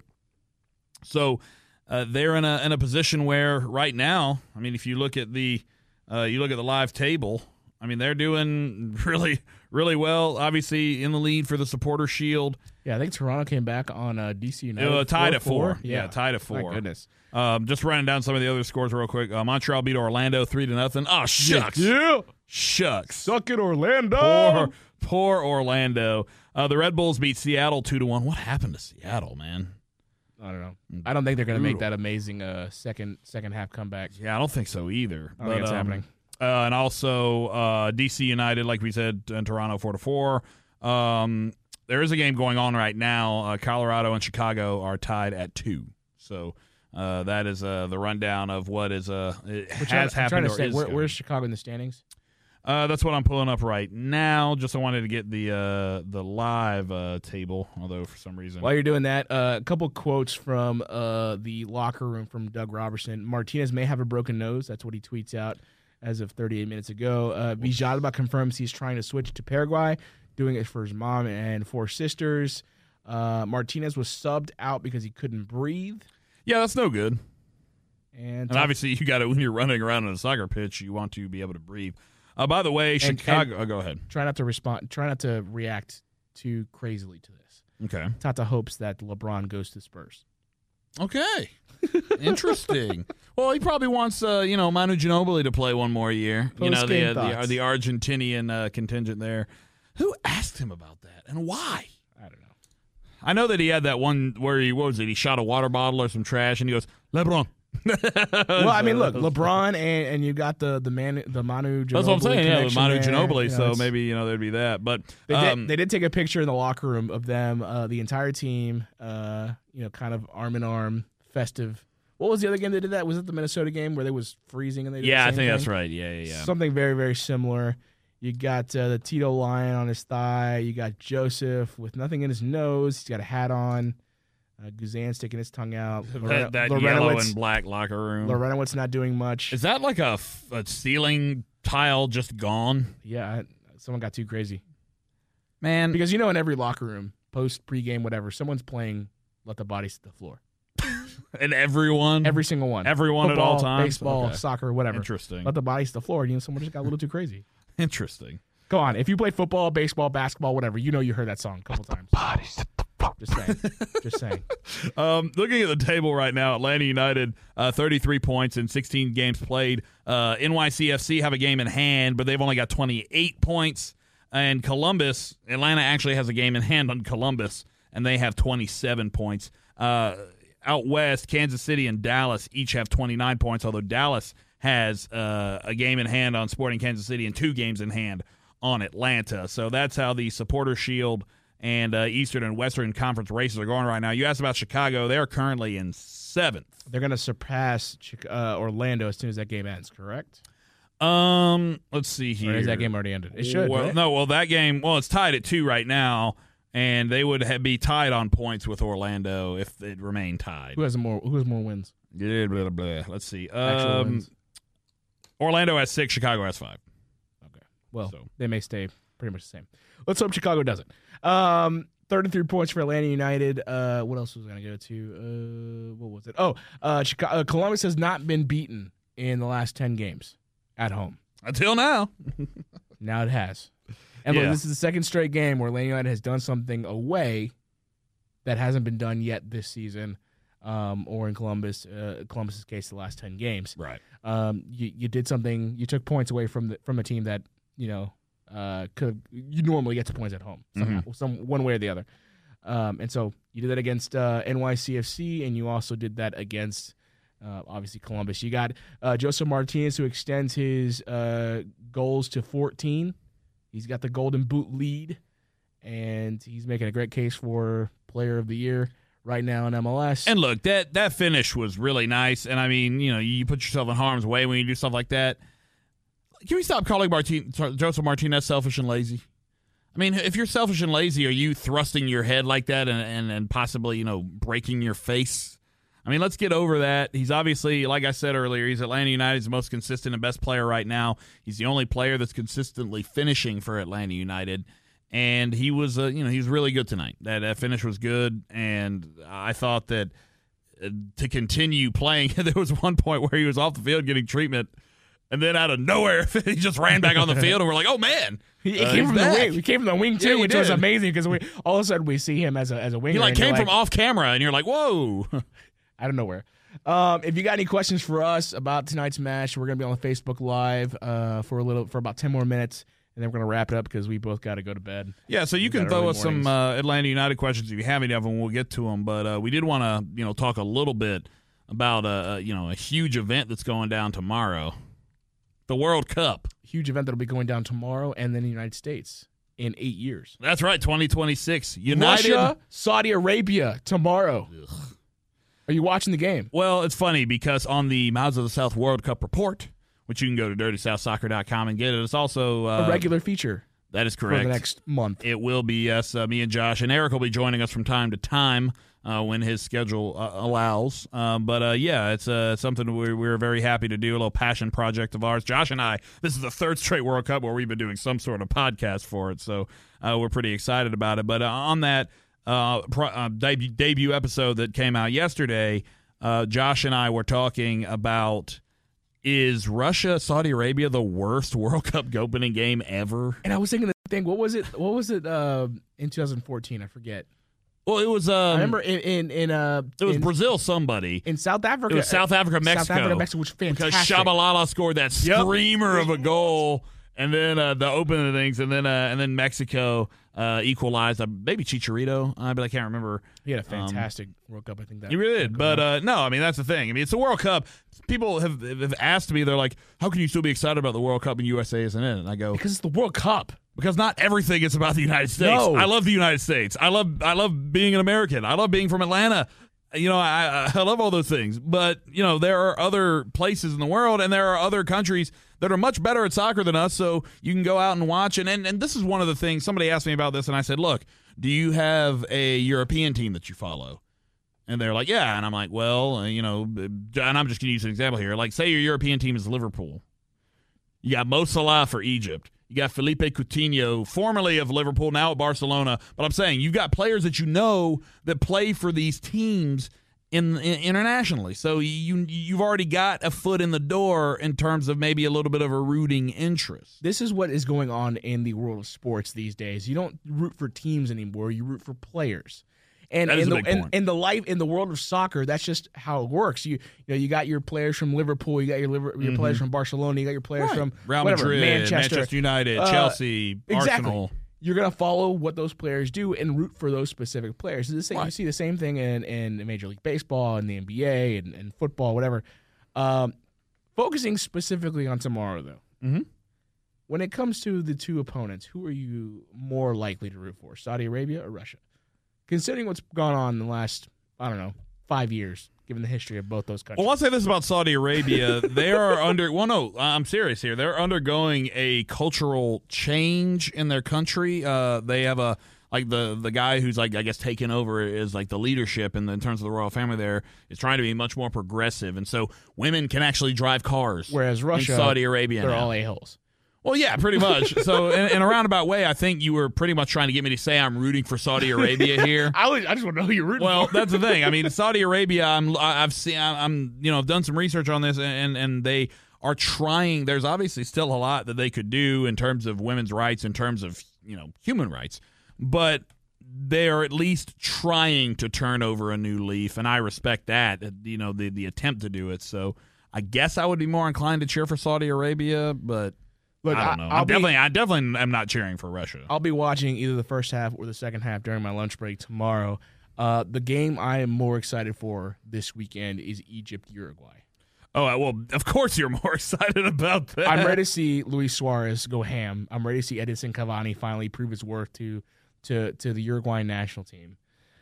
So uh, they're in a in a position where right now, I mean, if you look at the uh, you look at the live table, I mean, they're doing really, really well. Obviously, in the lead for the Supporter Shield. yeah, I think Toronto came back on uh, D C United. Uh, tied at four. four. Yeah, tied at four. My goodness. Um, just running down some of the other scores real quick. Uh, Montreal beat Orlando three to nothing. Oh shucks, Yeah. shucks. Suck it, Orlando. Poor, poor Orlando. Uh, the Red Bulls beat Seattle two to one. What happened to Seattle, man? I don't know. I don't think they're going to make Brutal. that amazing uh, second second half comeback. Yeah, I don't think so either. I don't think it's um, happening. Uh, and also uh, D C United, like we said, in Toronto four to four. Um, there is a game going on right now. Uh, Colorado and Chicago are tied at two. So uh, that is uh, the rundown of what is uh, it Which has I'm, I'm trying happened to or say, is where, going. where's Chicago in the standings? Uh, that's what I'm pulling up right now. Just I wanted to get the uh, the live uh, table, although for some reason. While you're doing that, uh, a couple quotes from uh, the locker room from Doug Robertson. Martinez may have a broken nose. That's what he tweets out as of thirty-eight minutes ago. Uh, Villalba confirms he's trying to switch to Paraguay, doing it for his mom and four sisters. Uh, Martinez was subbed out because he couldn't breathe. Yeah, that's no good. And, And obviously, you got to when you're running around on a soccer pitch, you want to be able to breathe. Uh, by the way, Chicago. and- oh, go ahead. try not to respond. Try not to react too crazily to this. Okay. Tata hopes that LeBron goes to Spurs. Okay. Interesting. Well, he probably wants, uh, you know, Manu Ginobili to play one more year. You know, the Post-game uh, the, thoughts. the Argentinian uh, contingent there. Who asked him about that and why? I don't know. I know that he had that one where he, what was it? He shot a water bottle or some trash, and he goes, LeBron. Well, I mean, look, LeBron and, and you got the the man the Manu Ginobili. That's what I'm saying. Yeah, with connection Manu there. Ginobili. You know, so it's- maybe you know there'd be that. But They um, did, they did take a picture in the locker room of them, uh, the entire team, uh, you know, kind of arm in arm, festive. What was the other game they did that? Was it the Minnesota game where they was freezing and they did yeah, the I same think that's thing? right. Yeah, yeah, yeah. Something very, very similar. You got uh, the Tito lion on his thigh. You got Joseph with nothing in his nose. He's got a hat on. Uh, Guzan sticking his tongue out. that that Lorena- yellow Lorenowitz- and black locker room. Lorenowitz not doing much. Is that like a, f- a ceiling tile just gone? Yeah, I- someone got too crazy. Man, Because you know, in every locker room, post, pregame, whatever, someone's playing "Let the Bodies Hit the Floor." and everyone, Every single one. Everyone at all Football, times? Baseball, Okay. soccer, whatever. Interesting. Let the bodies hit the floor. You know, someone just got a little too crazy. Interesting. Go on. If you play football, baseball, basketball, whatever, you know you heard that song a couple times. Bodies hit the floor. Just saying. Just saying. Um, looking at the table right now, Atlanta United, uh, thirty-three points in sixteen games played. Uh, N Y C F C have a game in hand, but they've only got twenty-eight points. And Columbus, Atlanta actually has a game in hand on Columbus, and they have twenty-seven points. Uh, out west, Kansas City and Dallas each have twenty-nine points, although Dallas has uh, a game in hand on Sporting Kansas City and two games in hand on Atlanta. So that's how the Supporter Shield and uh, Eastern and Western Conference races are going right now. You asked about Chicago. They're currently in seventh. They're going to surpass uh, Orlando as soon as that game ends, correct? Um, let's see here. Or is that game already ended? It should, well, right? No, well, that game, well, it's tied at two right now, and they would have, be tied on points with Orlando if it remained tied. Who has more? Who has more wins? Blah, blah, blah. Let's see. Actual Um, wins. Orlando has six. Chicago has five. Okay. Well, So. they may stay pretty much the same. Let's hope Chicago doesn't. Um, thirty-three points for Atlanta United. Uh, what else was I going to go to? Uh, what was it? Oh, uh, Chicago, uh, Columbus has not been beaten in the last ten games at home. Until now. Now it has. And Yeah. look, this is the second straight game where Atlanta United has done something away that hasn't been done yet this season, um, or in Columbus, uh, Columbus's case, the last ten games. Right. Um, you you did something. You took points away from the from a team that you know uh, could you normally get to points at home somehow, Mm-hmm. some one way or the other. Um, and so you did that against uh, N Y C F C, and you also did that against uh, obviously Columbus. You got uh, Joseph Martinez, who extends his uh, goals to fourteen. He's got the Golden Boot lead, and he's making a great case for Player of the Year right now in M L S. And look, that, that finish was really nice. And, I mean, you know, you put yourself in harm's way when you do stuff like that. Can we stop calling Martin, Joseph Martinez selfish and lazy? I mean, if you're selfish and lazy, are you thrusting your head like that and, and, and possibly, you know, breaking your face? I mean, let's get over that. He's obviously, like I said earlier, he's Atlanta United's most consistent and best player right now. He's the only player that's consistently finishing for Atlanta United. And he was, uh, you know, he was really good tonight. That, that finish was good, and I thought that uh, to continue playing, there was one point where he was off the field getting treatment, and then out of nowhere, he just ran back on the field, and we're like, oh, man. He, uh, he came he's from back. the wing. He came from the wing too, Yeah, he which was did. amazing because we all of a sudden we see him as a as a winger. He like and you're came from off camera, and you're like, whoa. out of nowhere. Um, if you got any questions for us about tonight's match, we're gonna be on Facebook Live uh, for a little for about ten more minutes, and then we're gonna wrap it up because we both got to go to bed. Yeah, so you We can got throw early us some mornings. uh, Atlanta United questions if you have any of them. We'll get to them, but uh, we did want to, you know, talk a little bit about uh, you know, a huge event that's going down tomorrow, the World Cup. Huge event that'll be going down tomorrow, and then in the United States in eight years. That's right, twenty twenty-six. United. Russia, Saudi Arabia tomorrow. Are you watching the game? Well, it's funny because on the Mouths of the South World Cup report, which you can go to dirty south soccer dot com and get it, it's also uh, A regular feature that is for correct. the next month. It will be, yes. Uh, me and Josh and Eric will be joining us from time to time uh, when his schedule uh, allows. Um, but, uh, yeah, it's uh, something we're, we're very happy to do, a little passion project of ours. Josh and I, this is the third straight World Cup where we've been doing some sort of podcast for it, so uh, we're pretty excited about it. But uh, on that uh, pro- uh, debut, debut episode that came out yesterday, uh, Josh and I were talking about, is Russia, Saudi Arabia the worst World Cup opening game ever? And I was thinking the thing. What was it? What was it uh, in twenty fourteen? I forget. Well, it was. Um, I remember in in, in uh It was in, Brazil somebody. in South Africa. It was South Africa, Mexico. South Africa, Mexico, which was Because fantastic. Shabalala scored that Yep. screamer of a goal, and then uh, the opening of things, and then uh, and then Mexico uh, equalized. Uh, maybe Chicharito, uh, but I can't remember. He had a fantastic World Cup. I think that He really did. But uh, no, I mean, that's the thing. I mean, it's the World Cup. People have, have asked me, they're like, how can you still be excited about the World Cup and U S A isn't in it? And I go, because it's the World Cup. because not everything is about the United States. No. I love the United States. I love I love being an American. I love being from Atlanta. You know, I I love all those things. But, you know, there are other places in the world, and there are other countries that are much better at soccer than us, so you can go out and watch. And, and, and this is one of the things, somebody asked me about this, and I said, look, do you have a European team that you follow? And they're like, yeah. And I'm like, well, uh, you know, and I'm just going to use an example here. Like, say your European team is Liverpool. You got Mo Salah for Egypt. You got Felipe Coutinho, formerly of Liverpool, now at Barcelona. But I'm saying you've got players that you know that play for these teams in, in internationally. So you you've already got a foot in the door in terms of maybe a little bit of a rooting interest. This is what is going on in the world of sports these days. You don't root for teams anymore. You root for players. And That is in a the big and, point. in the life in the world of soccer, that's just how it works. You you know you got your players from Liverpool, you got your Liver, your players from Barcelona, you got your players Right. from Real whatever, Madrid, Manchester, Manchester United, Uh, Chelsea, exactly. Arsenal. You're gonna follow what those players do and root for those specific players. It's the same, You Right. see the same thing in, in Major League Baseball and the N B A and, and football, whatever. Um, focusing specifically on tomorrow, though. Mhm. When it comes to the two opponents, who are you more likely to root for, Saudi Arabia or Russia? Considering what's gone on in the last, I don't know, five years, given the history of both those countries. Well, I'll say this about Saudi Arabia. They are under, well, no, I'm serious here. They're undergoing a cultural change in their country. Uh, they have a, like the the guy who's like, I guess, taken over is like the leadership in, the, in terms of the royal family there is trying to be much more progressive. And so women can actually drive cars. Whereas Russia, in Saudi Arabia they're now. all a-holes. Well, yeah, pretty much. So in, in a roundabout way, I think you were pretty much trying to get me to say I'm rooting for Saudi Arabia here. I, was, I just want to know who you're rooting Well, for. that's the thing. I mean, Saudi Arabia. I'm. I've seen. I'm. You know, I've done some research on this, and and they are trying. There's obviously still a lot that they could do in terms of women's rights, in terms of you know human rights, but they are at least trying to turn over a new leaf, and I respect that. You know, the the attempt to do it. So I guess I would be more inclined to cheer for Saudi Arabia, but. Look, I don't know. I'll I'm be- definitely, I definitely am not cheering for Russia. I'll be watching either the first half or the second half during my lunch break tomorrow. Uh, the game I am more excited for this weekend is Egypt-Uruguay. Oh, well, of course you're more excited about that. I'm ready to see Luis Suarez go ham. I'm ready to see Edinson Cavani finally prove his worth to to to the Uruguayan national team.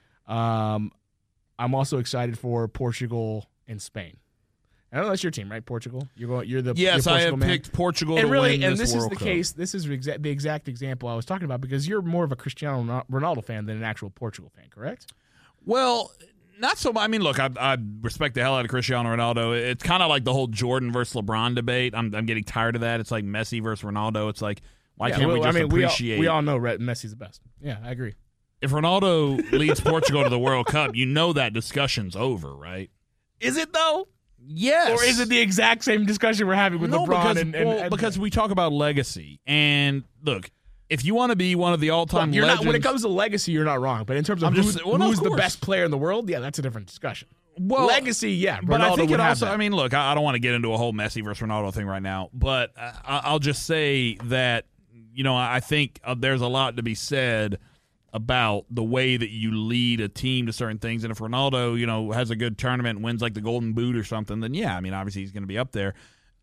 Um, I'm also excited for Portugal and Spain. I know that's your team, right? Portugal. You're going. You're the Yes, you're I Portugal have man. picked Portugal And to really, win and this this is World the Cup. case. This is exa- the exact example I was talking about because you're more of a Cristiano Ronaldo fan than an actual Portugal fan, correct? Well, not so much. I mean, look, I, I respect the hell out of Cristiano Ronaldo. It's kind of like the whole Jordan versus LeBron debate. I'm, I'm getting tired of that. It's like Messi versus Ronaldo. It's like, why Yeah, can't well, we just I mean, appreciate? We all, we all know Red- Messi's the best. Yeah, I agree. If Ronaldo leads Portugal to the World Cup, you know that discussion's over, right? Is it though? Yes. Or is it the exact same discussion we're having with no, LeBron because, and, and, well, and because we talk about legacy. And look, if you want to be one of the all-time Look, you're legends, not, when it comes to legacy, you're not wrong. But in terms of I'm who's, just- well, no, who's of the course. best player in the world, yeah, that's a different discussion. well, legacy, yeah, But Ronaldo I think would it have also. that. I mean, look, I, I don't want to get into a whole Messi versus Ronaldo thing right now, but I, I'll just say that you know I think uh, there's a lot to be said about the way that you lead a team to certain things. And if Ronaldo, you know, has a good tournament and wins like the Golden Boot or something, then yeah, I mean, obviously he's going to be up there.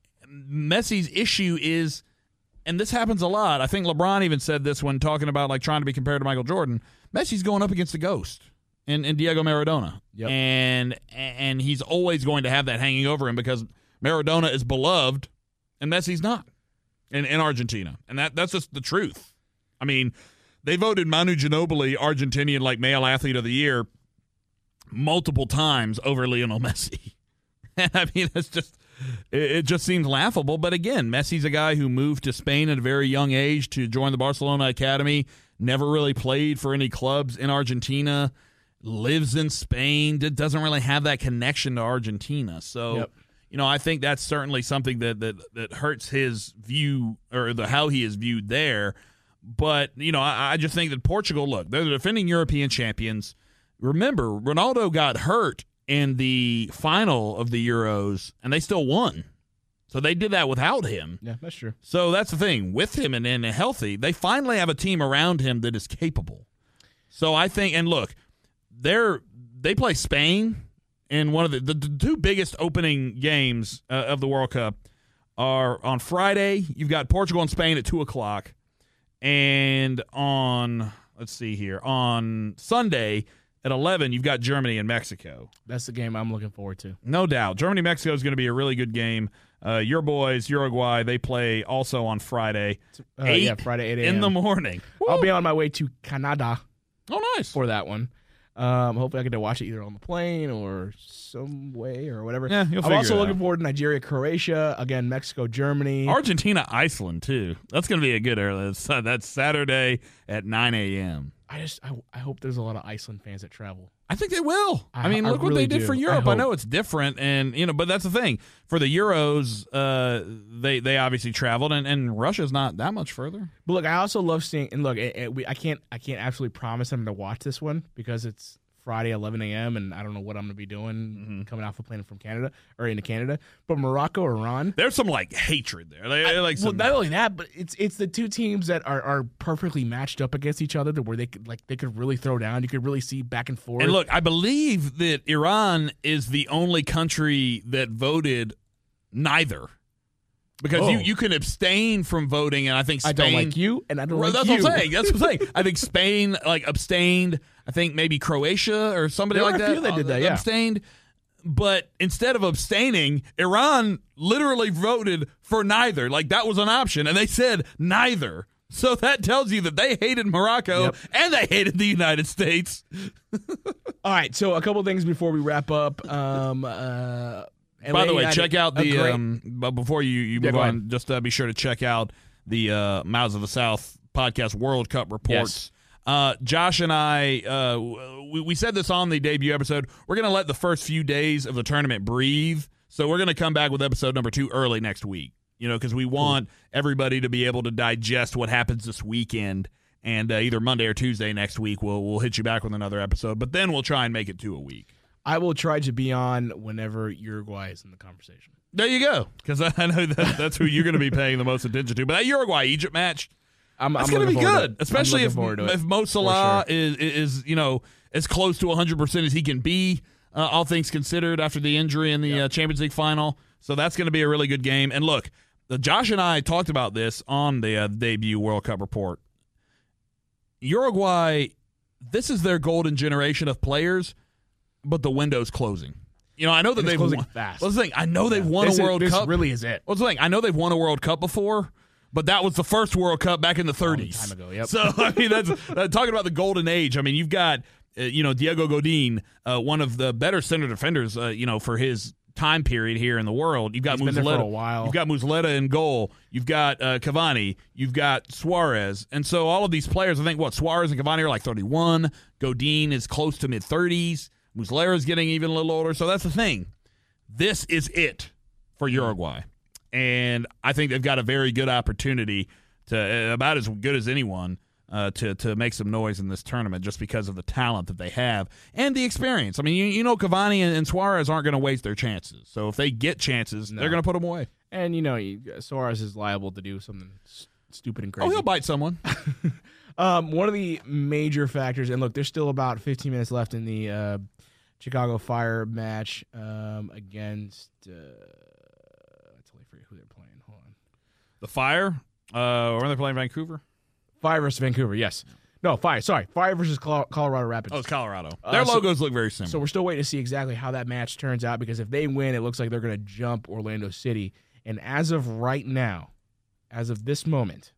Messi's issue is, and this happens a lot. I think LeBron even said this when talking about like trying to be compared to Michael Jordan. Messi's going up against the ghost and, and Diego Maradona, Yep. and and he's always going to have that hanging over him because Maradona is beloved and Messi's not in, in Argentina, and that that's just the truth. I mean, they voted Manu Ginobili Argentinian like male athlete of the year multiple times over Lionel Messi. And I mean, it's just it, it just seems laughable. But again, Messi's a guy who moved to Spain at a very young age to join the Barcelona academy, never really played for any clubs in Argentina, lives in Spain, d- doesn't really have that connection to Argentina. So, Yep. you know, I think that's certainly something that that, that hurts his view or the how he is viewed there. But, you know, I, I just think that Portugal, look, they're the defending European champions. Remember, Ronaldo got hurt in the final of the Euros, and they still won. So they did that without him. Yeah, that's true. So that's the thing. With him and, and healthy, they finally have a team around him that is capable. So I think, and look, they're they play Spain in one of the, the, the two biggest opening games uh, of the World Cup are on Friday. You've got Portugal and Spain at two o'clock. And on, let's see here, on Sunday at eleven, you've got Germany and Mexico. That's the game I'm looking forward to. No doubt. Germany-Mexico is going to be a really good game. Uh, your boys, Uruguay, they play also on Friday. Uh, eight yeah, Friday, eight a.m. in the morning. I'll be on my way to Canada Oh, nice. for that one. Um, hopefully I get to watch it either on the plane or some way or whatever. Yeah, you'll I'm figure also it looking out. forward to Nigeria, Croatia, again, Mexico, Germany. Argentina, Iceland, too. That's going to be a good early. That's, uh, that's Saturday at nine a.m. I just I, I hope there's a lot of Iceland fans that travel. I think they will. I, I- mean, I look what really they did do. for I Europe. I, hope. know it's different, and you know, but that's the thing. For the Euros, uh, they they obviously traveled, and, and Russia's not that much further. But look, I also love seeing and look, it, it, we, I can't I can't absolutely promise them to watch this one because it's Friday, eleven a.m., and I don't know what I'm going to be doing Mm-hmm. coming off a plane from Canada or into Canada. But Morocco, Iran. There's some like hatred there. They, I- like well, some, not only that, but it's it's the two teams that are, are perfectly matched up against each other, to where they could like they could really throw down. You could really see back and forth. and look, I believe that Iran is the only country that voted neither. Because Oh. you, you can abstain from voting, and I think Spain. I don't like you, and I don't Well, like that's you. what I'm saying. That's what I'm saying. I think Spain like abstained. I think maybe Croatia or somebody There were like a that, few that did uh, that, yeah. abstained. But instead of abstaining, Iran literally voted for neither. Like that was an option, and they said neither. So that tells you that they hated Morocco Yep. and they hated the United States. All right, so a couple things before we wrap up. Um, uh, By the way, United- check out a the. great- Um, but before you, you Yeah, move go on, ahead. just uh, be sure to check out the uh, Mouths of the South podcast World Cup reports. Uh, Josh and I, uh, we, we said this on the debut episode. We're going to let the first few days of the tournament breathe. So we're going to come back with episode number two early next week. You know, because we want everybody to be able to digest what happens this weekend. And uh, either Monday or Tuesday next week, we'll we'll hit you back with another episode. But then we'll try and make it to a week. I will try to be on whenever Uruguay is in the conversation. There you go, because I know that that's who you're going to be paying the most attention to. But that Uruguay-Egypt match, I'm, that's I'm going to be looking forward good, to it. especially I'm if looking forward to it, if Mo for Salah sure. is is you know as close to one hundred percent as he can be, uh, all things considered, after the injury in the Yep. uh, Champions League final. So that's going to be a really good game. And look, the, Josh and I talked about this on the uh, debut World Cup report. Uruguay, this is their golden generation of players, but the window's closing. You know, I know that And it's they've closing won. fast. Well, that's the thing. I know they've won This a is- World this Cup. really is it. What's the thing? I know they've won a World Cup before, but that was the first World Cup back in the thirties. time ago, yep. So I mean, that's uh, talking about the golden age. I mean, you've got uh, you know Diego Godin, uh, one of the better center defenders, uh, you know, for his time period here in the world. You've got He's been there for Muslera. a while. You've got Muslera in goal. You've got uh, Cavani. You've got Suarez. And so all of these players, I think, what Suarez and Cavani are like thirty-one. Godin is close to mid thirties. Muslera is getting even a little older. So that's the thing. This is it for Uruguay. And I think they've got a very good opportunity to, uh, about as good as anyone, uh, to to make some noise in this tournament just because of the talent that they have and the experience. I mean, you, you know, Cavani and, and Suarez aren't going to waste their chances. So if they get chances, they're going to put them away. And, you know, you, Suarez is liable to do something s- stupid and crazy. Oh, he'll bite someone. Um, one of the major factors, and look, there's still about fifteen minutes left in the uh, Chicago Fire match um, against. Uh, I totally forget who they're playing. Hold on. The Fire, uh, or are they playing Vancouver? Fire versus Vancouver. Yes. No, Fire. Sorry, Fire versus Col- Colorado Rapids. Oh, it's Colorado. Uh, Their so- logos look very similar. So we're still waiting to see exactly how that match turns out, because if they win, it looks like they're going to jump Orlando City. And as of right now, as of this moment,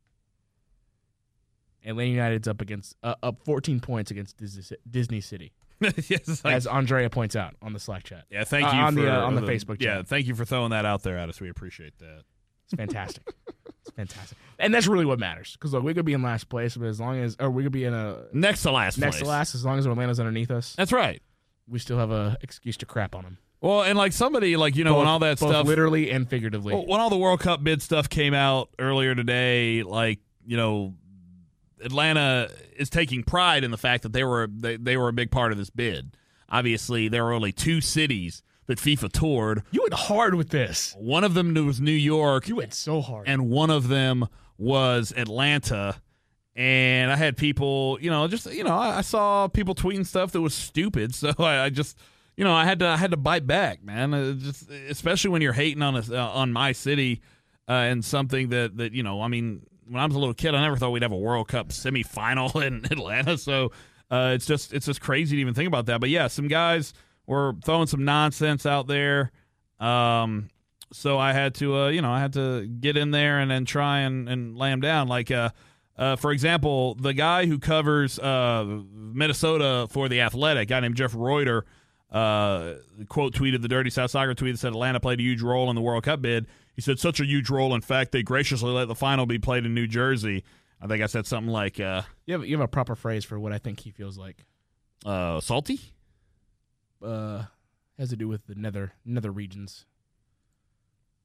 Atlanta United's up against uh, up fourteen points against Disney, Disney City, yes, it's like- as Andrea points out on the Slack chat. yeah, thank Uh, you on for the, uh, on the Facebook Yeah, chat. thank you for throwing that out there, Addis. We appreciate that. It's fantastic. It's fantastic, and that's really what matters. Because look, we could be in last place, but as long as, or we could be in a Next to last next place. to last, as long as Orlando's underneath us, That's right. we still have a excuse to crap on them. Well, and like somebody, like, you know, when all that both stuff. literally and figuratively. Well, when all the World Cup bid stuff came out earlier today, like, you know, Atlanta is taking pride in the fact that they were they, they were a big part of this bid. Obviously, there were only two cities that FIFA toured. You went hard with this. One of them was New York, You went so hard. and one of them was Atlanta. And I had people, you know, just, you know, I, I saw people tweeting stuff that was stupid. So I, I just, you know, I had to, I had to bite back, man. Uh, just, especially when you're hating on us, uh, on my city, uh, and something that, that, you know, I mean, when I was a little kid, I never thought we'd have a World Cup semifinal in Atlanta. So uh, it's just, it's just crazy to even think about that. But yeah, some guys were throwing some nonsense out there. Um, so I had to, uh, you know, I had to get in there and then try and, and lay them down. Like, uh, uh, for example, the guy who covers uh, Minnesota for The Athletic, a guy named Jeff Reuter, uh, quote tweeted the Dirty South Soccer tweet that said Atlanta played a huge role in the World Cup bid. He said, such a huge role, in fact, they graciously let the final be played in New Jersey. I think I said something like, uh, you have you have a proper phrase for what I think he feels like. uh, salty? Uh, has to do with the nether nether regions.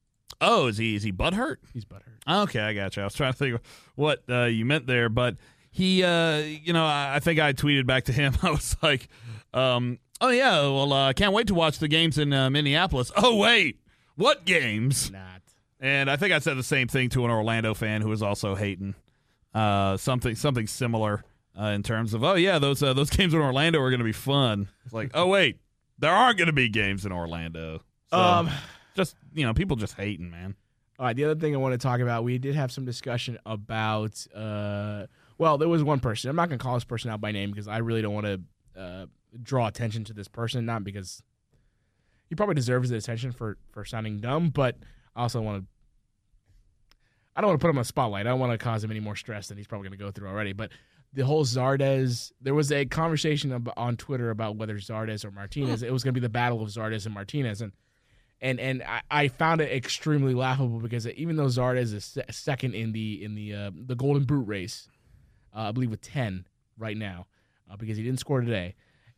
Oh, is he is he butthurt? He's butthurt. Okay, I got you. I was trying to think of what uh, you meant there, but he, uh, you know, I, I think I tweeted back to him. I was like, um, oh, yeah, well, I uh, can't wait to watch the games in uh, Minneapolis. Oh, wait, what games? Not. And I think I said the same thing to an Orlando fan who was also hating uh, something something similar uh, in terms of, oh, yeah, those uh, those games in Orlando are going to be fun. It's like, oh, wait, there aren't going to be games in Orlando. So, Um, just, you know, people just hating, man. All right, the other thing I want to talk about, we did have some discussion about, uh, well, there was one person. I'm not going to call this person out by name because I really don't want to uh, draw attention to this person, not because he probably deserves the attention for, for sounding dumb, but I also want to, I don't want to put him on the spotlight. I don't want to cause him any more stress than he's probably going to go through already. But the whole Zardes, there was a conversation ab- on Twitter about whether Zardes or Martinez. It was going to be the battle of Zardes and Martinez. And and and I, I found it extremely laughable because even though Zardes is se- second in the in the uh, the Golden Boot race, uh, I believe with ten right now, uh, because he didn't score today,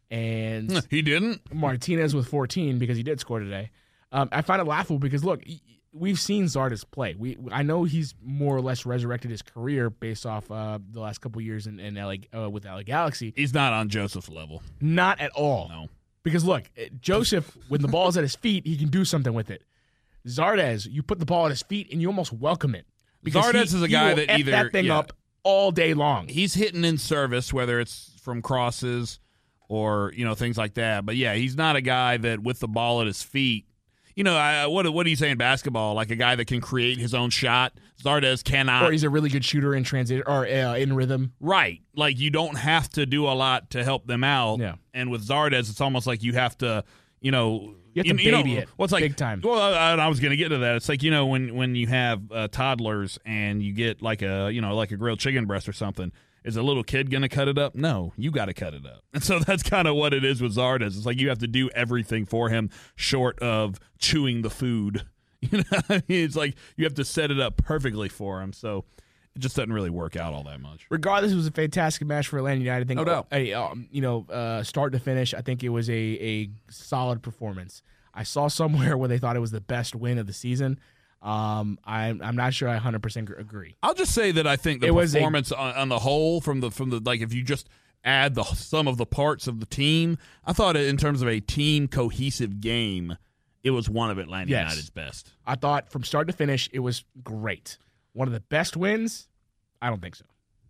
and He didn't? Martinez with fourteen because he did score today. Um, I find it laughable because look, we've seen Zardes play. We I know he's more or less resurrected his career based off uh, the last couple of years in, in L A uh, with L A Galaxy. He's not on Joseph's level. Not at all. No. Because look, Joseph, when the ball is at his feet, he can do something with it. Zardes, you put the ball at his feet and you almost welcome it. Because Zardes he, is a he guy will that F either that thing yeah. up all day long. He's hitting in service, whether it's from crosses or, you know, things like that. But, yeah, he's not a guy that with the ball at his feet, you know, I, what what do you say in basketball? Like a guy that can create his own shot. Zardes cannot. Or he's a really good shooter in transition or uh, in rhythm. Right. Like you don't have to do a lot to help them out. Yeah. And with Zardes, it's almost like you have to, you know. You have to you, baby you know, it what's like, big time. Well, I, I was going to get to that. It's like, you know, when, when you have uh, toddlers and you get like a, you know, like a grilled chicken breast or something. Is a little kid going to cut it up? No, you got to cut it up. And so that's kind of what it is with Zardes. It's like you have to do everything for him short of chewing the food. You know, I mean, it's like you have to set it up perfectly for him. So it just doesn't really work out all that much. Regardless, it was a fantastic match for Atlanta United. I think, No doubt. A, um, you know, uh, start to finish, I think it was a, a solid performance. I saw somewhere where they thought it was the best win of the season. Um, I'm I'm not sure I one hundred percent agree. I'll just say that I think the It was a- performance on, on the whole, from the from the like, if you just add the sum of the parts of the team, I thought in terms of a team cohesive game, it was one of Atlanta Yes. United's best. I thought from start to finish, it was great. One of the best wins? I don't think so.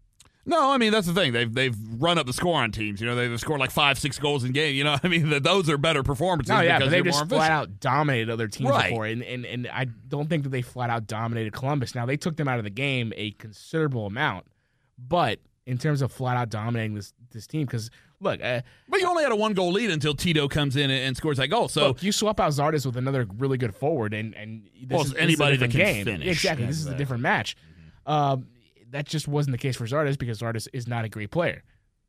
No, I mean that's the thing. They've they've run up the score on teams. You know, they've scored like five, six goals in game. You know, I mean that those are better performances. No, yeah, because but they you're just more flat efficient. out dominated other teams Right. before, and, and and I don't think that they flat out dominated Columbus. Now they took them out of the game a considerable amount, but in terms of flat out dominating this this team, because look, uh, But you only had a one goal lead until Tito comes in and, and scores that goal. So look, you swap out Zardes with another really good forward, and and this Well, is, it's anybody this is that a can different game. finish. Exactly, this is a Exactly. different match. Um, that just wasn't the case for Zardes because Zardes is not a great player.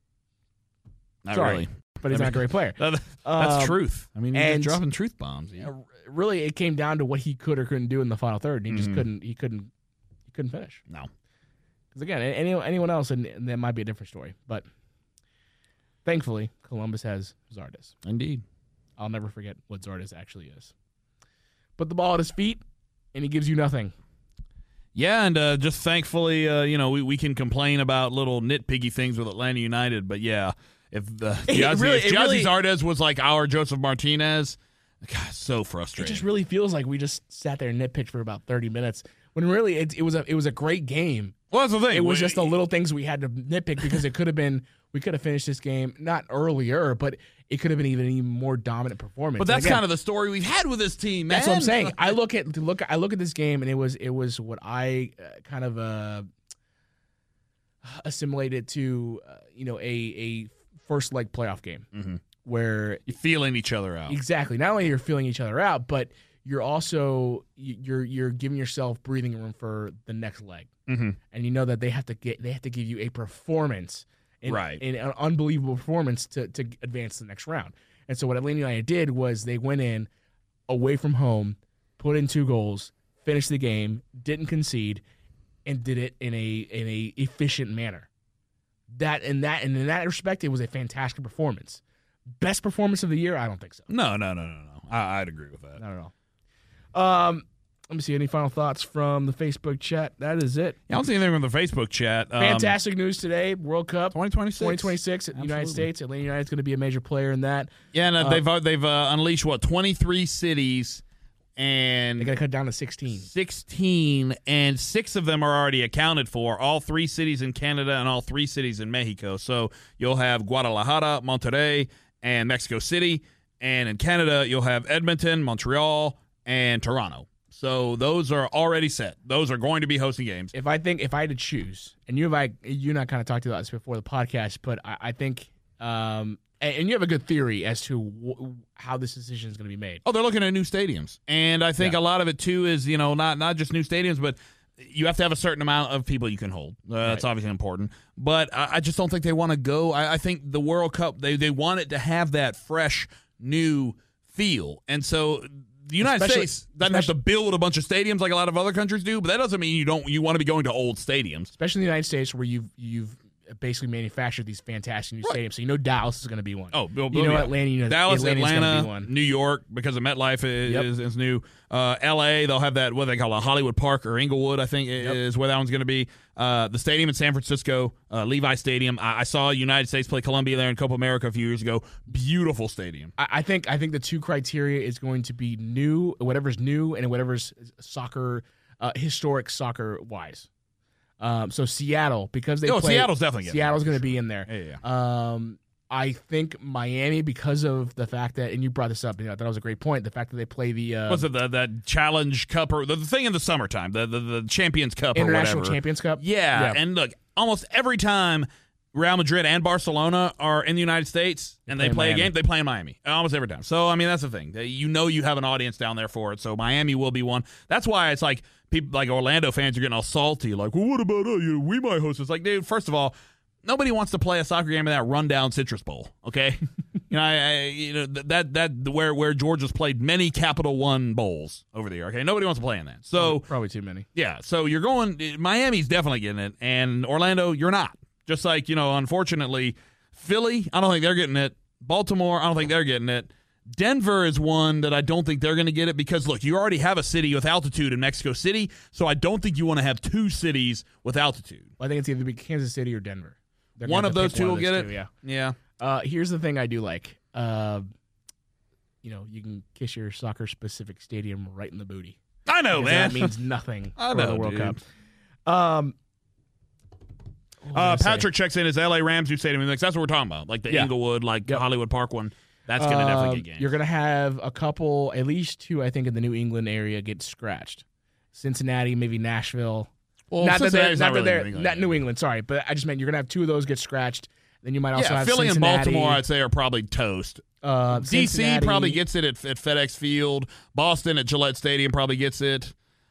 not Sorry, really. but he's I not a mean- great player. That- that's Um, truth. I mean, you're and- just dropping truth bombs. Yeah. Uh, really, it came down to what he could or couldn't do in the final third. And he just Mhm. couldn't. He couldn't. He couldn't finish. No. Because again, any, anyone else, and, and that might be a different story. But thankfully, Columbus has Zardes. Indeed. I'll never forget what Zardes actually is. Put the ball at his feet, and he gives you nothing. Yeah, and uh, just thankfully, uh, you know, we, we can complain about little nitpicky things with Atlanta United, but yeah, if the It Giazzi, really- if it Giazzi really- Zardes was like our Joseph Martinez, God, so It frustrating. just really feels like we just sat there and nitpicked for about thirty minutes. When really, it, it was a it was a great game. well, that's the thing. It was We- just the little things we had to nitpick because it could have been we could have finished this game not earlier, but it could have been even even more dominant performance. But that's kind of the story we've had with this team, man. That's what I'm saying. I look at look I look at this game and it was it was what I uh, kind of uh, assimilated to uh, you know a a first leg playoff game Mhm. where You're feeling each other out. exactly not only you're feeling each other out, but you're also you're you're giving yourself breathing room for the next leg, Mm-hmm. and you know that they have to get they have to give you a performance, in, Right. in an unbelievable performance to to advance to the next round. And so what Atlanta United did was they went in away from home, put in two goals, finished the game, didn't concede, and did it in a in a efficient manner. That in that and in that respect, it was a fantastic performance. Best performance of the year? I don't think so. No, no, no, no, no. I, I'd agree with that. Not at all. Um, Let me see. Any final thoughts from the Facebook chat? That is it. I don't see anything from the Facebook chat. Um, Fantastic news today. World Cup twenty twenty-six. twenty twenty-six at the United States. Atlanta United's going to be a major player in that. Yeah, and uh, Uh, they've uh, they've uh, unleashed what twenty-three cities and They got to cut down to sixteen. sixteen, and six of them are already accounted for. All three cities in Canada and all three cities in Mexico. So you'll have Guadalajara, Monterrey, and Mexico City, and in Canada you'll have Edmonton, Montreal, and Toronto. So those are already set. Those are going to be hosting games. If I think if I had to choose, and you have I you and I kind of talked about this before the podcast, but I, I think um and, and you have a good theory as to w- how this decision is going to be made. Oh, they're looking at new stadiums, and I think Yeah. a lot of it too is you know not not just new stadiums, but you have to have a certain amount of people you can hold. Uh, That's Right. obviously important, but I, I just don't think they want to go. I, I think the World Cup they they want it to have that fresh new feel, and so. The United Especially- States doesn't have to build a bunch of stadiums like a lot of other countries do, but that doesn't mean you don't you want to be going to old stadiums. Especially in the United States, where you've you've basically manufactured these fantastic new Right. stadiums. So you know Dallas is going to be one. Oh, Bill, you know yeah. Atlanta, you know Dallas, Atlanta's gonna Atlanta, be one. New York, because of MetLife is, Yep. is, is new. Uh, L A, they'll have that, what they call a Hollywood Park or Inglewood, I think Yep. is where that one's going to be. Uh, the stadium in San Francisco, uh, Levi Stadium. I, I saw United States play Columbia there in Copa America a few years ago. Beautiful stadium. I, I think I think the two criteria is going to be new, whatever's new, and whatever's soccer, uh, historic soccer wise. Um, so Seattle, because they Oh, play, Seattle's definitely getting Seattle's there, going for to be in there. Yeah, yeah. Um, I think Miami, because of the fact that, and you brought this up, you know, that was a great point. The fact that they play the uh, What's it, the, that Challenge Cup or the, the thing in the summertime, the, the, the Champions Cup or International whatever. Champions Cup. Yeah, and look, almost every time Real Madrid and Barcelona are in the United States and they play in play a Miami. game, they play in Miami almost every time. So, I mean, that's the thing. They- You know you have an audience down there for it, so Miami will be one. That's why it's like people like Orlando fans are getting all salty, like, well, what about us? You know, we might host. It's like, dude, first of all, nobody wants to play a soccer game in that rundown Citrus Bowl, okay? you know, I, I, you know that that where where Georgia's played many Capital One bowls over the year, okay? Nobody wants to play in that. So Probably too many. yeah, so you're going Miami's definitely getting it, and Orlando, you're not. Just like, you know, unfortunately, Philly, I don't think they're getting it. Baltimore, I don't think they're getting it. Denver is one that I don't think they're going to get it because, look, you already have a city with altitude in Mexico City, so I don't think you want to have two cities with altitude. I think it's either be Kansas City or Denver. They're gonna One have of to those pick two one will of get those it. two, yeah. Yeah. Uh, here's the thing I do like. Uh, you know, you can kiss your soccer specific stadium right in the booty. I know, Because man. That means nothing I for know, the World dude. Cup. Um, what was I Uh, gonna say? Patrick checks in his L A Rams new stadium mix. That's what we're talking about, like the Yeah. Inglewood, like Yep. Hollywood Park one. That's going to Um, definitely get games. You're going to have a couple, at least two, I think, in the New England area get scratched. Cincinnati, maybe Nashville. Well, not that they're, Cincinnati's not not that really they're New England not area. New England. Sorry, but I just meant you're going to have two of those get scratched. Then you might also Yeah, have Philly and Cincinnati, Baltimore, I'd say, are probably toast. Uh, D C Cincinnati. probably gets it at, at FedEx Field. Boston at Gillette Stadium probably gets it.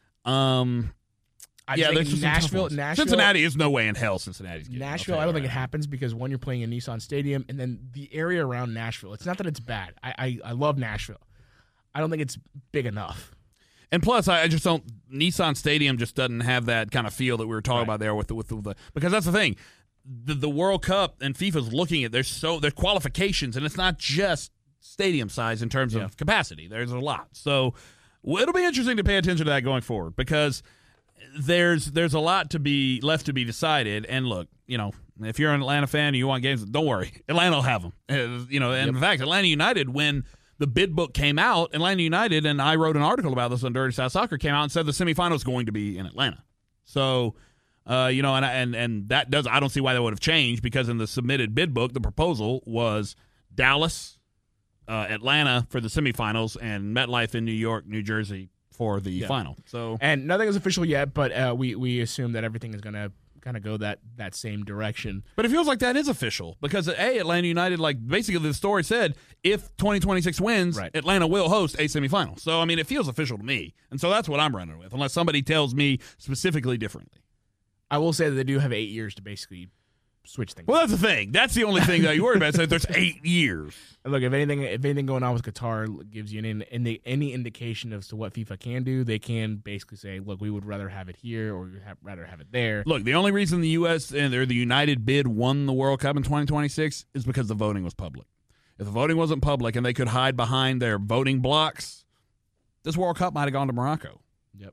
Um, I yeah, think there's just some tough Nashville. ones. Nashville. Cincinnati is no way in hell. Cincinnati's getting it. I'll Nashville, tell I you don't think it right happens because one, you're playing in Nissan Stadium, and then the area around Nashville. It's not that it's bad. I, I, I love Nashville. I don't think it's big enough. And plus, I I just don't. Nissan Stadium just doesn't have that kind of feel that we were talking Right. about there with the, with the, the because that's the thing. The, the World Cup and FIFA's looking at there's so there's qualifications, and it's not just stadium size in terms Yeah. of capacity. There's a lot, so well, it'll be interesting to pay attention to that going forward because there's there's a lot to be left to be decided. And look, you know, if you're an Atlanta fan and you want games, don't worry, Atlanta will have them. Uh, you know, and Yep. in fact, Atlanta United when the bid book came out, Atlanta United, and I wrote an article about this on Dirty South Soccer, came out and said the semifinal is going to be in Atlanta. So, uh, you know, and and and that does I don't see why that would have changed because in the submitted bid book, the proposal was Dallas, uh, Atlanta for the semifinals, and MetLife in New York, New Jersey for the Yeah. final. So, And nothing is official yet, but uh, we we assume that everything is going to kind of go that that same direction. but it feels like that is official because a Atlanta United, like basically the story said, if twenty twenty-six wins, Right. Atlanta will host a semifinal. So I mean, it feels official to me, and so that's what I'm running with, unless somebody tells me specifically differently. I will say that they do have eight years to basically switch things. Well, that's the thing. That's the only thing that you worry about. Is that there's eight years. Look, if anything, if anything going on with Qatar gives you any, any any indication as to what FIFA can do, they can basically say, "Look, we would rather have it here, or we'd have, rather have it there." Look, the only reason the U S and or the United bid won the World Cup in twenty twenty-six is because the voting was public. If the voting wasn't public and they could hide behind their voting blocks, this World Cup might have gone to Morocco. Yep.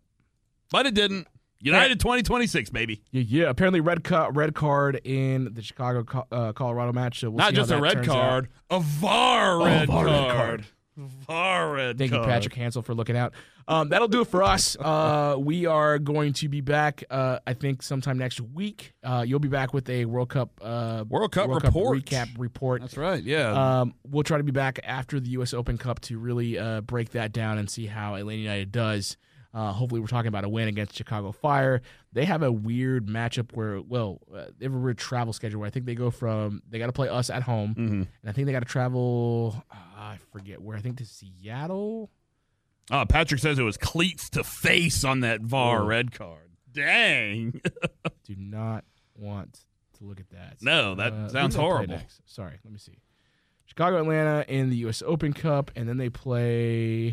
But it didn't. United Yeah. twenty twenty-six, baby. Yeah, yeah. Apparently, red cu- red card in the Chicago uh, Colorado match. So we'll Not see just how a that red turns card, out. a V A R red V A R card. red card. V A R red Thank card. you, Patrick Hansel, for looking out. Um, that'll do it for us. Uh, we are going to be back, uh, I think, sometime next week. Uh, you'll be back with a World Cup uh, World Cup report. recap report. That's right, yeah. Um, we'll try to be back after the U S Open Cup to really uh, break that down and see how Atlanta United does. Uh, hopefully, we're talking about a win against Chicago Fire. They have a weird matchup where, well, uh, they have a weird travel schedule where I think they go from, they got to play us at home, mm-hmm. and I think they got to travel, uh, I forget where, I think to Seattle. Oh, Patrick says it was cleats to face on that V A R Oh. red card. Dang. Do not want to look at that. No, that Uh, sounds who do they play horrible. next? Sorry, let me see. Chicago, Atlanta in the U S Open Cup, and then they play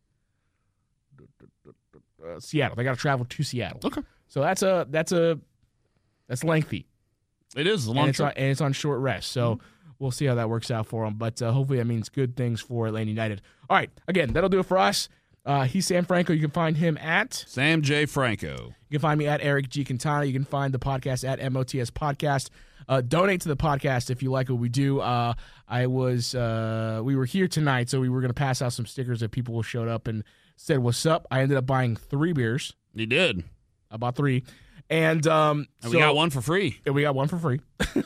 uh, Seattle. They got to travel to Seattle. Okay. So that's a that's a that's lengthy, It is a and long it's, on, trip. and it's on short rest. So Mm-hmm. we'll see how that works out for them. But uh, hopefully that means good things for Atlanta United. All right, again, that'll do it for us. Uh, he's Sam Franco. You can find him at Sam J. Franco. You can find me at Eric G. Quintana. You can find the podcast at M O T S Podcast. Uh, donate to the podcast if you like what we do. Uh, I was uh, we were here tonight, so we were going to pass out some stickers that people showed up and said, "What's up?" I ended up buying three beers. You did. I bought three, and um, And so, we got one for free. and we got one for free.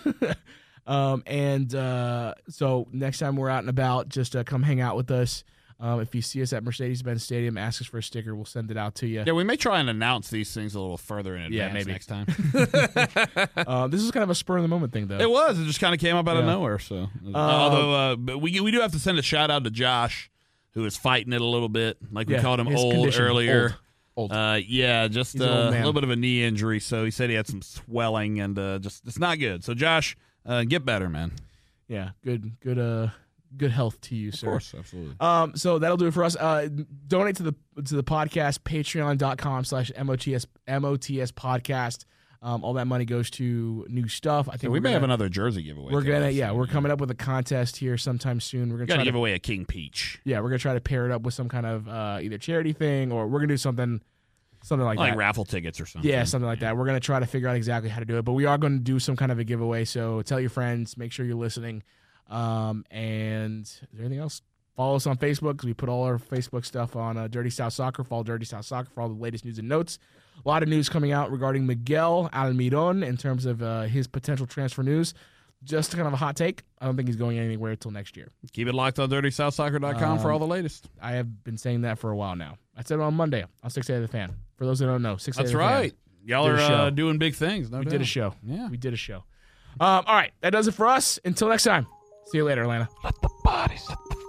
um, and uh, so next time we're out and about, just uh, come hang out with us. Um, if you see us at Mercedes-Benz Stadium, ask us for a sticker. We'll send it out to you. Yeah, we may try and announce these things a little further in advance Yeah, maybe. next time. Uh, this is kind of a spur of the moment thing, though. It was. It just kind of came up out of Yeah. nowhere. So, although uh, but we we do have to send a shout out to Josh, who is fighting it a little bit. Like we Yeah, called him his old condition, earlier. Old. Old. Uh, yeah, just He's uh, an old a man. little bit of a knee injury. So he said he had some swelling and uh, just it's not good. So Josh, uh, get better, man. Yeah, good, good, uh, good health to you, sir. absolutely. Um, so that'll do it for us. Uh, donate to the to the podcast, patreon.com slash MOTS MOTS podcast. Um, all that money goes to new stuff. I think Yeah, we we're may gonna, have another jersey giveaway. We're coming gonna, up yeah, soon. we're coming up with a contest here sometime soon. We're gonna We gotta try give to, away a King Peach, yeah, we're gonna try to pair it up with some kind of uh, either charity thing or we're gonna do something, something like, like that. raffle tickets or something. Yeah, something like that. We're going to try to figure out exactly how to do it, but we are going to do some kind of a giveaway. So tell your friends, make sure you're listening. Um, and is there anything else? Follow us on Facebook because we put all our Facebook stuff on uh, Dirty South Soccer. Follow Dirty South Soccer for all the latest news and notes. A lot of news coming out regarding Miguel Almiron in terms of uh, his potential transfer news. Just kind of a hot take. I don't think he's going anywhere until next year. Keep it locked on dirty south soccer dot com for Um, all the latest. I have been saying that for a while now. I said it on Monday on six eight of the Fan. For those that don't know, six eight That's of the Fan. right. Y'all Did are a show. uh, doing big things. No We doubt. did a show. Yeah. We did a show. Um, all right. That does it for us. Until next time. See you later, Atlanta. Let the bodies hit the